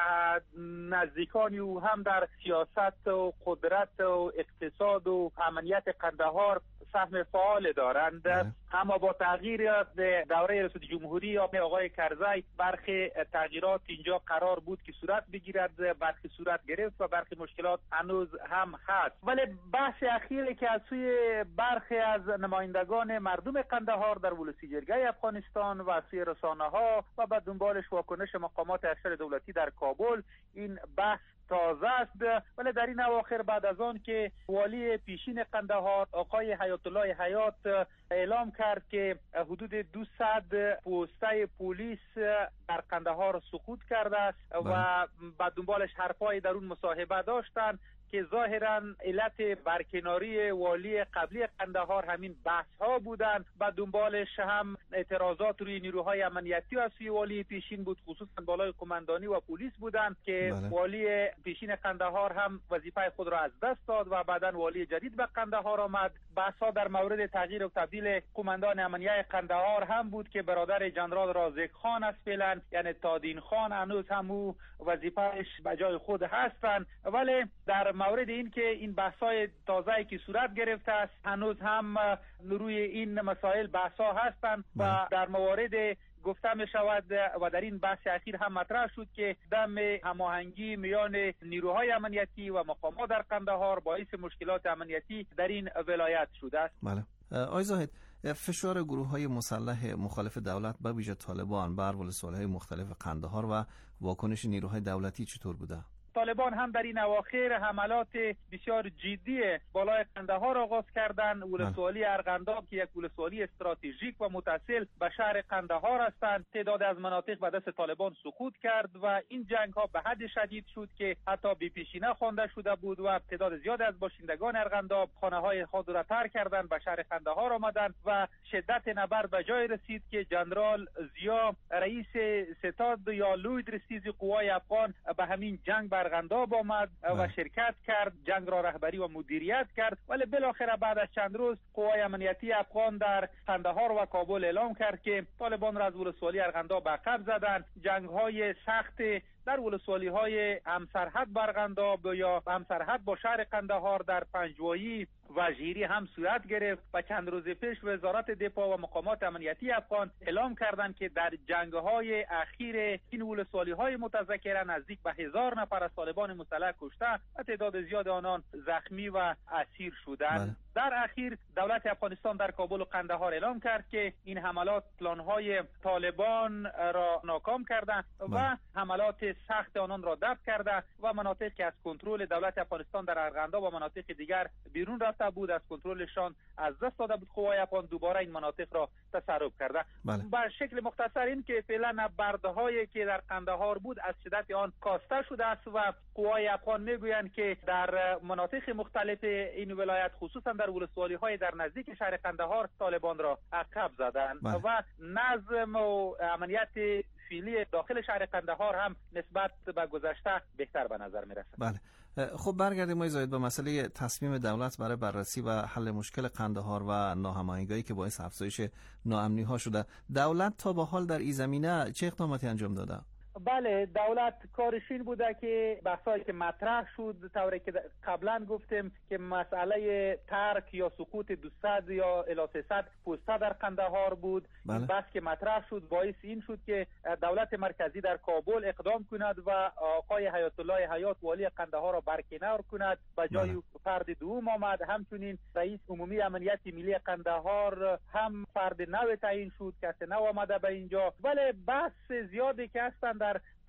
نزدیکان او هم در سیاست و قدرت و اقتصاد و امنیت قندهار سهم فعال دارند. اما با تغییر دوره رئیس جمهوری آقای کرزی برخی تغییرات اینجا قرار بود که صورت بگیرد، برخی صورت گرفت و برخی مشکلات هنوز هم هست. ولی بحث اخیری که از سوی برخی از نمایندگان مردم قندهار در ولسی جرگه افغانستان و از سوی رسانه‌ها و بعد دنبالش واکنش مقامات ارشد دولتی در کابل، این بحث تازه است. ولی در این اواخر بعد از آن که والی پیشین قندهار آقای حیات الله حیات اعلام کرد که حدود 200 پوسته پلیس در قندهار سقوط کرده است و بعد دنبالش حرفای در اون مصاحبه داشتن که ظاهراً علت برکناری والی قبلی قندهار همین بحث ها بودن. بعد دنبالش هم اعتراضات روی نیروهای امنیتی از سوی والی پیشین بود، خصوصاً بالای قماندانی و پلیس بودن که والی پیشین قندهار هم وظیفه خود را از دست داد و بعداً والی جدید به قندهار آمد. بحث ها در مورد تغییر و تبدیل قماندان امنیه قندهار هم بود که برادر جنرال رازق خان است فعلا، یعنی تادین خان، هنوز هم او وظیفهش به جای خود هستند. ولی در مورد این که این بحث‌های تازه‌ای که صورت گرفته است هنوز هم روی این مسائل بحث‌ها هستند و در موارد گفته می شود و در این بحث اخیر هم مطرح شد که دم هماهنگی میان نیروهای امنیتی و مقامات در قندهار باعث مشکلات امنیتی در این ولایت شده است. بله. آقای زاهد، فشار گروه‌های مسلح مخالف دولت به ویژه طالبان بر ولسوالی‌های مختلف قندهار و واکنش نیروهای دولتی چطور بوده؟ طالبان هم در این اواخر حملات بسیار جدی بالای قندهار آغاز کردند. ولسوالی ارغنداب که یک ولسوالی استراتژیک و متصل به شهر قندهار هستند، تعداد از مناطق به دست طالبان سقوط کرد و این جنگ ها به حد شدید شد که حتی بی پیشینه خوانده شده بود و تعداد زیاد از باشندگان ارغنداب خانه های خود را ترک کردند، به شهر قندهار آمدند و شدت نبرد به جای رسید که جنرال ضیا رئیس ستاد یا لوی رئیس قوای افغان به همین جنگ ارغنداب آمد و شرکت کرد، جنگ را رهبری و مدیریت کرد. ولی بالاخره بعد از چند روز قوای امنیتی افغان در قندهار و کابل اعلام کرد که طالبان را از ولسوالی ارغنداب به عقب زدند. جنگ‌های سخت در ولسوالی‌های همسرحد با ارغنداب یا همسرحد با شهر قندهار در پنجوایی و ژیری هم صورت گرفت و چند روز پیش وزارت دفاع و مقامات امنیتی افغان اعلام کردند که در جنگ‌های اخیر این ولسوالی‌های متذکره نزدیک به 1000 نفر از طالبان مسلح کشته و تعداد زیاد آنان زخمی و اسیر شدند. در اخیر دولت افغانستان در کابل و قندهار اعلام کرد که این حملات پلان‌های طالبان را ناکام کرده و حملات سخت آنان را دفع کرده و مناطقی که از کنترل دولت افغانستان در ارغنداب و مناطق دیگر بیرون رفته بود از کنترلشان از دست داده بود. قوای افغان دوباره این مناطق را تصرف کرده. به شکل مختصر این که فعلا نبردهایی که در قندهار بود از شدت آن کاسته شده است و قوای افغان میگویند که در مناطق مختلف این ولایت خصوصا در ولسوالی‌های در نزدیک شهر قندهار طالبان را عقب زدند و نظم و امنیت فعلی داخل شهر قندهار هم نسبت به گذشته بهتر به نظر میرسد. بله. خب برگردیم آقای زاهد به مسئله تصمیم دولت برای بررسی و حل مشکل قندهار و ناهماهنگی که باعث افزایش ناامنی‌ها شده. دولت تا به حال در این زمینه چه اقداماتی انجام داده؟ بله، دولت کارش این بوده که بحثایی که مطرح شد طوری که قبلا گفتیم که مسئله ترک یا سقوط 200 یا الی 300 پوسته در قندهار بود. این بحث که مطرح شد باعث این شد که دولت مرکزی در کابل اقدام کند و آقای حیات الله حیات والی قندهار را برکنار کند، به جای فرد دوم آمد. همچنین رئیس عمومی امنیت ملی قندهار هم فرد نو تعیین شد، کسی نو آمده به اینجا. ولی بحث زیادی که هستند در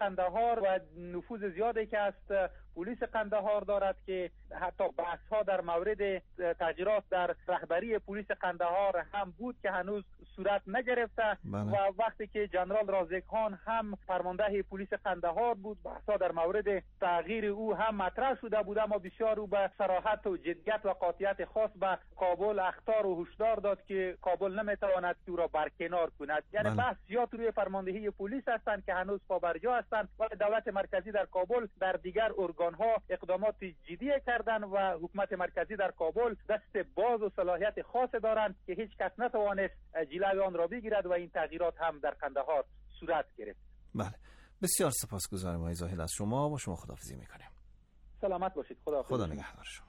قندهار و نفوذ زیادی که است پلیس قندهار دارد که حتی بحث ها در مورد تغییرات در رهبری پلیس قندهار هم بود که هنوز صورت نگرفته و وقتی که جنرال رازق خان هم فرمانده پلیس قندهار بود بحث ها در مورد تغییر او هم مطرح شده بود، اما بسیار او به صراحت و جدیت و قاطعیت خاص به کابل اخطار و هشدار داد که کابل نمیتواند او را برکنار کند. یعنی بحث زیاد روی فرماندهی پلیس هستند که هنوز پابرجا هستند و دولت مرکزی در کابل در دیگر ارگان‌ها اقدامات جدی کردند و حکومت مرکزی در کابل دست باز و صلاحیت خاص دارند که هیچ کس نتوانست جلوی آن را بگیرد و این تغییرات هم در قندهار صورت گرفت. بله، بسیار سپاسگزارم آقای زاهد از شما. با شما خداحافظی می‌کنیم. سلامت باشید. خدا نگهدار شما.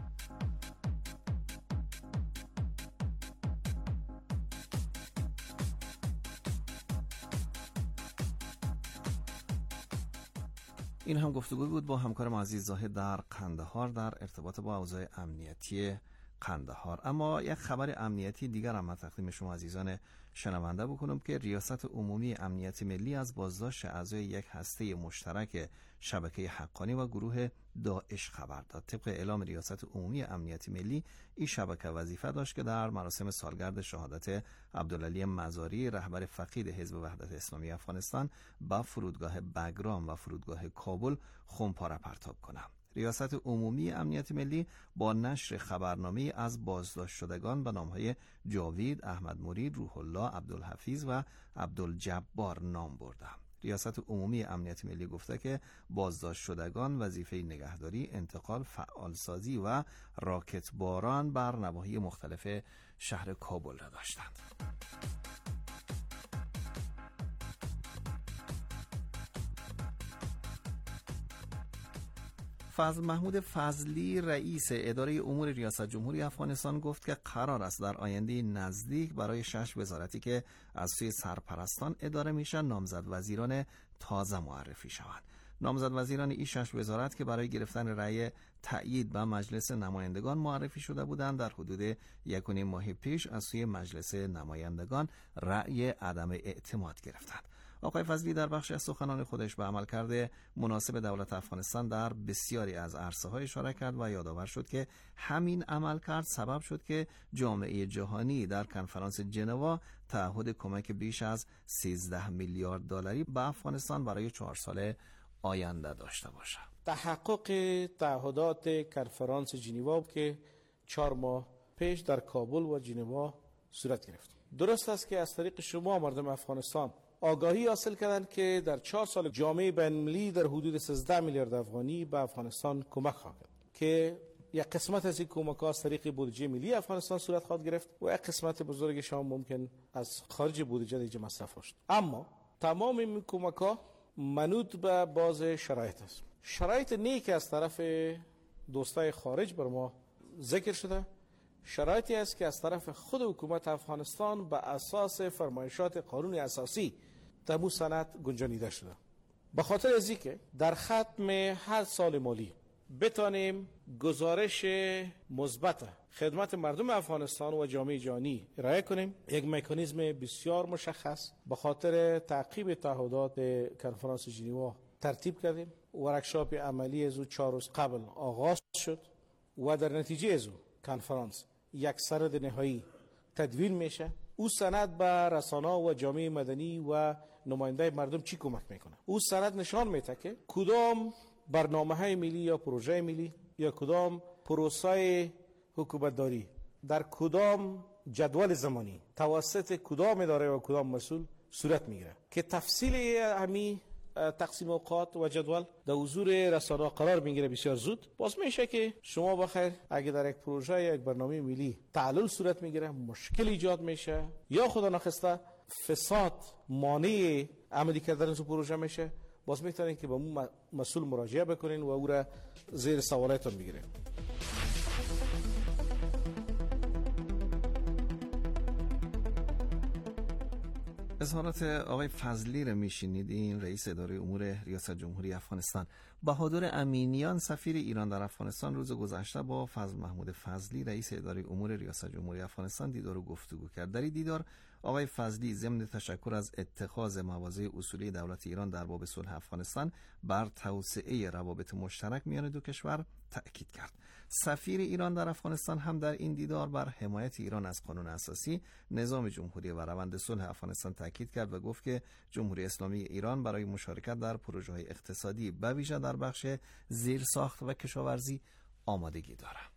این هم گفتگو بود با همکارم عزیز زاهد در قندهار در ارتباط با اوضاع امنیتی قندهار. اما یک خبر امنیتی دیگر هم تقدیم شما عزیزان شنونده بکنم که ریاست عمومی امنیت ملی از بازداشت اعضای یک هسته مشترک شبکه حقانی و گروه داعش خبر داد. طبق اعلام ریاست عمومی امنیت ملی، این شبکه وظیفه داشت که در مراسم سالگرد شهادت عبدالعلی مزاری رهبر فقید حزب وحدت اسلامی افغانستان با فرودگاه بگرام و فرودگاه کابل خمپاره پرتاب کنند. ریاست عمومی امنیت ملی با نشر خبرنامه از بازداشت شدگان به نامهای جاوید، احمد مرید، روح الله، عبدالحفیظ و عبدالجبار نام برده. ریاست عمومی امنیت ملی گفته که بازداشت شدگان وظیفه نگهداری، انتقال، فعالسازی و راکت باران بر نواحی مختلف شهر کابل را داشتند. فضل محمود فضلی رئیس اداره امور ریاست جمهوری افغانستان گفت که قرار است در آینده نزدیک برای 6 وزارتی که از سوی سرپرستان اداره میشن نامزد وزیران تازه معرفی شوند. نامزد وزیران این 6 وزارت که برای گرفتن رأی تأیید به مجلس نمایندگان معرفی شده بودند در حدود 1.5 ماه پیش از سوی مجلس نمایندگان رأی عدم اعتماد گرفتند. آقای فضلی در بخشی از سخنان خودش به عملکرد مناسب دولت افغانستان در بسیاری از عرصه‌ها اشاره کرد و یادآور شد که همین عملکرد سبب شد که جامعه جهانی در کنفرانس ژنوا تعهد کمک بیش از 13 میلیارد دلاری به افغانستان برای 4 سال آینده داشته باشد. تحقق تعهدات کنفرانس ژنوا که 4 ماه پیش در کابل و ژنوا صورت گرفت. درست است که از طریق شما مردم افغانستان آگاهی حاصل کردند که در 4 سال جامعه بین‌المللی در حدود 13 میلیارد افغانی به افغانستان کمک خواهد کرد که یک قسمت از این کمک‌ها از طریق بودجه ملی افغانستان صورت خواهد گرفت و یک قسمت بزرگش هم ممکن از خارج بودجه دیگه مصرف شد. اما تمام این کمک‌ها منوط به باز شرایط است. شرایط نیک از طرف دوستای خارج بر ما ذکر شده، شرایطی است که از طرف خود حکومت افغانستان به اساس فرمایشات قانون اساسی در مو سند گنجانیده شده. به خاطر از اینکه در ختم هر سال مالی بتانیم گزارش مثبت خدمت مردم افغانستان و جامعه جهانی ارائه کنیم، یک مکانیزم بسیار مشخص به خاطر تعقیب تعهدات کنفرانس ژنوا ترتیب کردیم. ورکشاپ عملی از 4 روز قبل آغاز شد و در نتیجه از کنفرانس یک سند نهایی تدوین میشه. او سند به رسانه و جامعه مدنی و نماینده مردم چی کمک میکنه؟ او سند نشان میده که کدام برنامه‌های ملی یا پروژه ملی یا کدام پروسه حکومتداری در کدام جدول زمانی توسط کدام اداره و کدام مسئول صورت میگیره که تفصیل همین تقسیم اوقات و جدول در حضور رسانه قرار میگیره بسیار زود. باز میشه که شما بخیر اگه در یک پروژه یا یک برنامه ملی تعلل صورت میگیره، مشکل ایجاد میشه یا خدا نخواسته فساد مانع عملی کردن از پروژه میشه، باز میتونین که به مسئول مراجعه بکنین و او را زیر سوالتون بگیرین. اظهارات آقای فضلی رو میشنیدین، رئیس اداره امور ریاست جمهوری افغانستان. بهادر امینیان سفیر ایران در افغانستان روز گذشته با فضل محمود فضلی رئیس اداره امور ریاست جمهوری افغانستان دیدار و گفتگو کرد. در این دیدار آقای فضلی ضمن تشکر از اتخاذ مواضع اصولی دولت ایران در باب صلح افغانستان بر توسعه روابط مشترک میان دو کشور تأکید کرد. سفیر ایران در افغانستان هم در این دیدار بر حمایت ایران از قانون اساسی، نظام جمهوری و روند صلح افغانستان تأکید کرد و گفت که جمهوری اسلامی ایران برای مشارکت در پروژه‌های اقتصادی به ویژه در بخش زیرساخت و کشاورزی آمادگی دارد.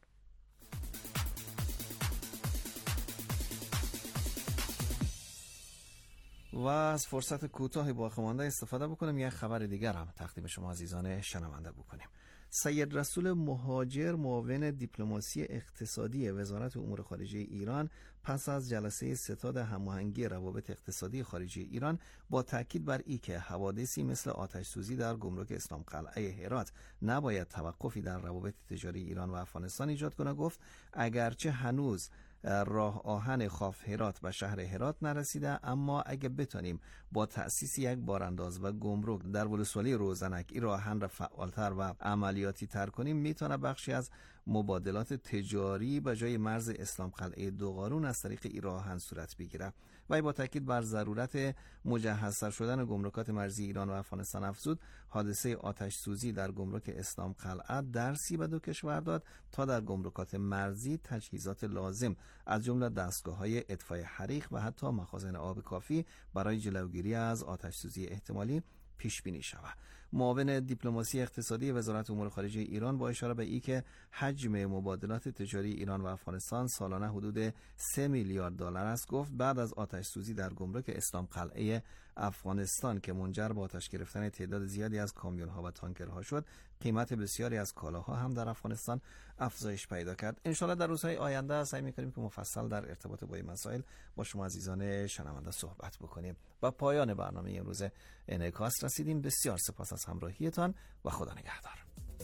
و از فرصت کوتاه باقی‌مانده استفاده بکنیم یک خبر دیگر هم تقدیم شما عزیزان شنونده بکنیم. سید رسول مهاجر معاون دیپلماسی اقتصادی وزارت امور خارجه ایران پس از جلسه ستاد هماهنگی روابط اقتصادی خارجی ایران با تاکید بر اینکه حوادثی مثل آتش سوزی در گمرک اسلام قلعه هرات نباید توقفی در روابط تجاری ایران و افغانستان ایجاد کنه، گفت اگرچه هنوز راه آهن خاف هرات به شهر هرات نرسیده، اما اگه بتونیم با تأسیس یک بارانداز و گمرک در ولسوالی روزنک این راه آهن را فعالتر و عملیاتی تر کنیم، میتونه بخشی از مبادلات تجاری به جای مرز اسلام قلعه دوقارون از طریق این راه آهن صورت بگیره. و با تاکید بر ضرورت مجهزتر شدن گمرکات مرزی ایران و افغانستان افزود، حادثه آتش سوزی در گمرک اسلام قلعه درسی به دو کشور داد تا در گمرکات مرزی تجهیزات لازم از جمله دستگاه‌های اطفای حریق و حتی مخازن آب کافی برای جلوگیری از آتش سوزی احتمالی پیش بینی شود. معاون دیپلماسی اقتصادی وزارت امور خارجه ایران با اشاره به اینکه حجم مبادلات تجاری ایران و افغانستان سالانه حدود 3 میلیارد دلار است، گفت بعد از آتش سوزی در گمرک اسلام قلعه افغانستان که منجر به آتش گرفتن تعداد زیادی از کامیون‌ها و تانکرها شد، قیمت بسیاری از کالاها هم در افغانستان افزایش پیدا کرد. ان شاءالله در روزهای آینده سعی می‌کنیم که مفصل در ارتباط با این مسائل با شما عزیزان شنونده صحبت بکنیم. و پایان برنامه امروز انعکاس رسیدیم. بسیار سپاس از همراهیتان و خدا نگهدار.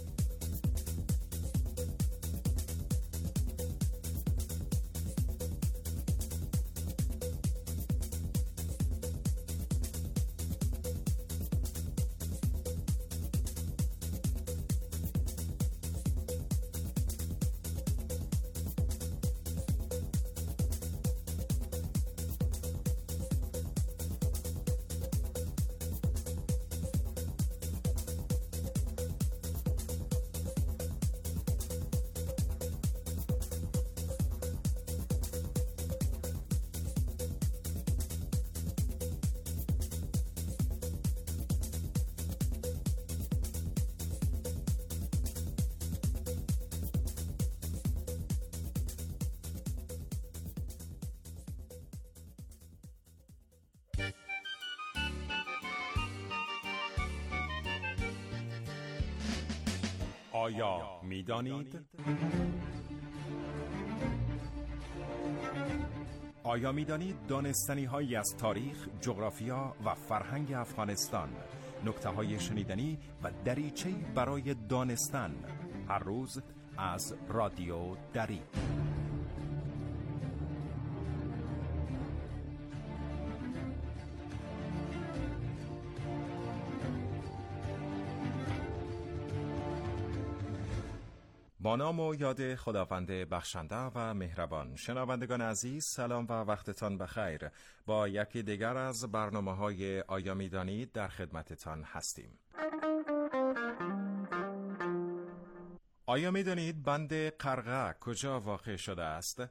آیا می‌دانید؟ آیا می‌دانید دانستنی‌هایی از تاریخ، جغرافیا و فرهنگ افغانستان، نکته‌های شنیدنی و دریچه‌ای برای دانستن، هر روز از رادیو دری. با نام و یاد خداوند بخشنده و مهربان. شنوندگان عزیز، سلام و وقتتان بخیر. با یکی دیگر از برنامه‌های آیا می‌دانید در خدمتتان هستیم. آیا می‌دانید بند قرغه کجا واقع شده است؟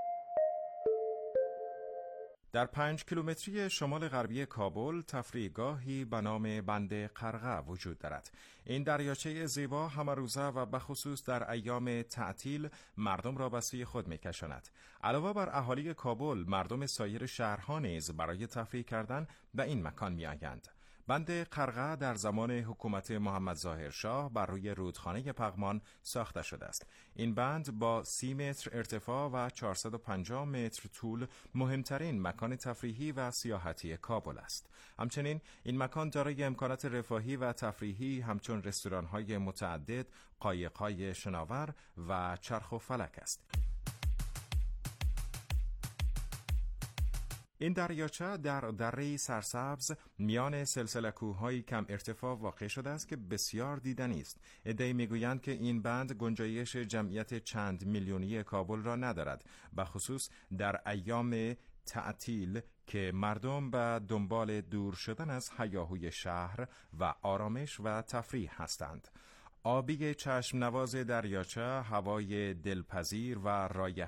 در 5 کیلومتری شمال غربی کابل تفریحگاهی به نام بند قرغه وجود دارد. این دریاچه زیبا همه روزه و بخصوص در ایام تعطیل مردم را به سوی خود می‌کشاند. علاوه بر اهالی کابل، مردم سایر شهرها نیز برای تفریح کردن به این مکان می‌آیند. بند قرغه در زمان حکومت محمد ظاهر شاه بر روی رودخانه پغمان ساخته شده است. این بند با 30 متر ارتفاع و 450 متر طول مهمترین مکان تفریحی و سیاحتی کابل است. همچنین این مکان دارای امکانات رفاهی و تفریحی همچون رستوران‌های متعدد، قایق‌های شناور و چرخ و فلک است. این دریاچه در دره سرسبز میان سلسله کوه‌های کم ارتفاع واقع شده است که بسیار دیدنی است. عده‌ای میگویند که این بند گنجایش جمعیت چند میلیونی کابل را ندارد، به خصوص در ایام تعطیل که مردم به دنبال دور شدن از هیاهوی شهر و آرامش و تفریح هستند. آبی چشم نواز دریاچه هوای دلپذیر و رایحه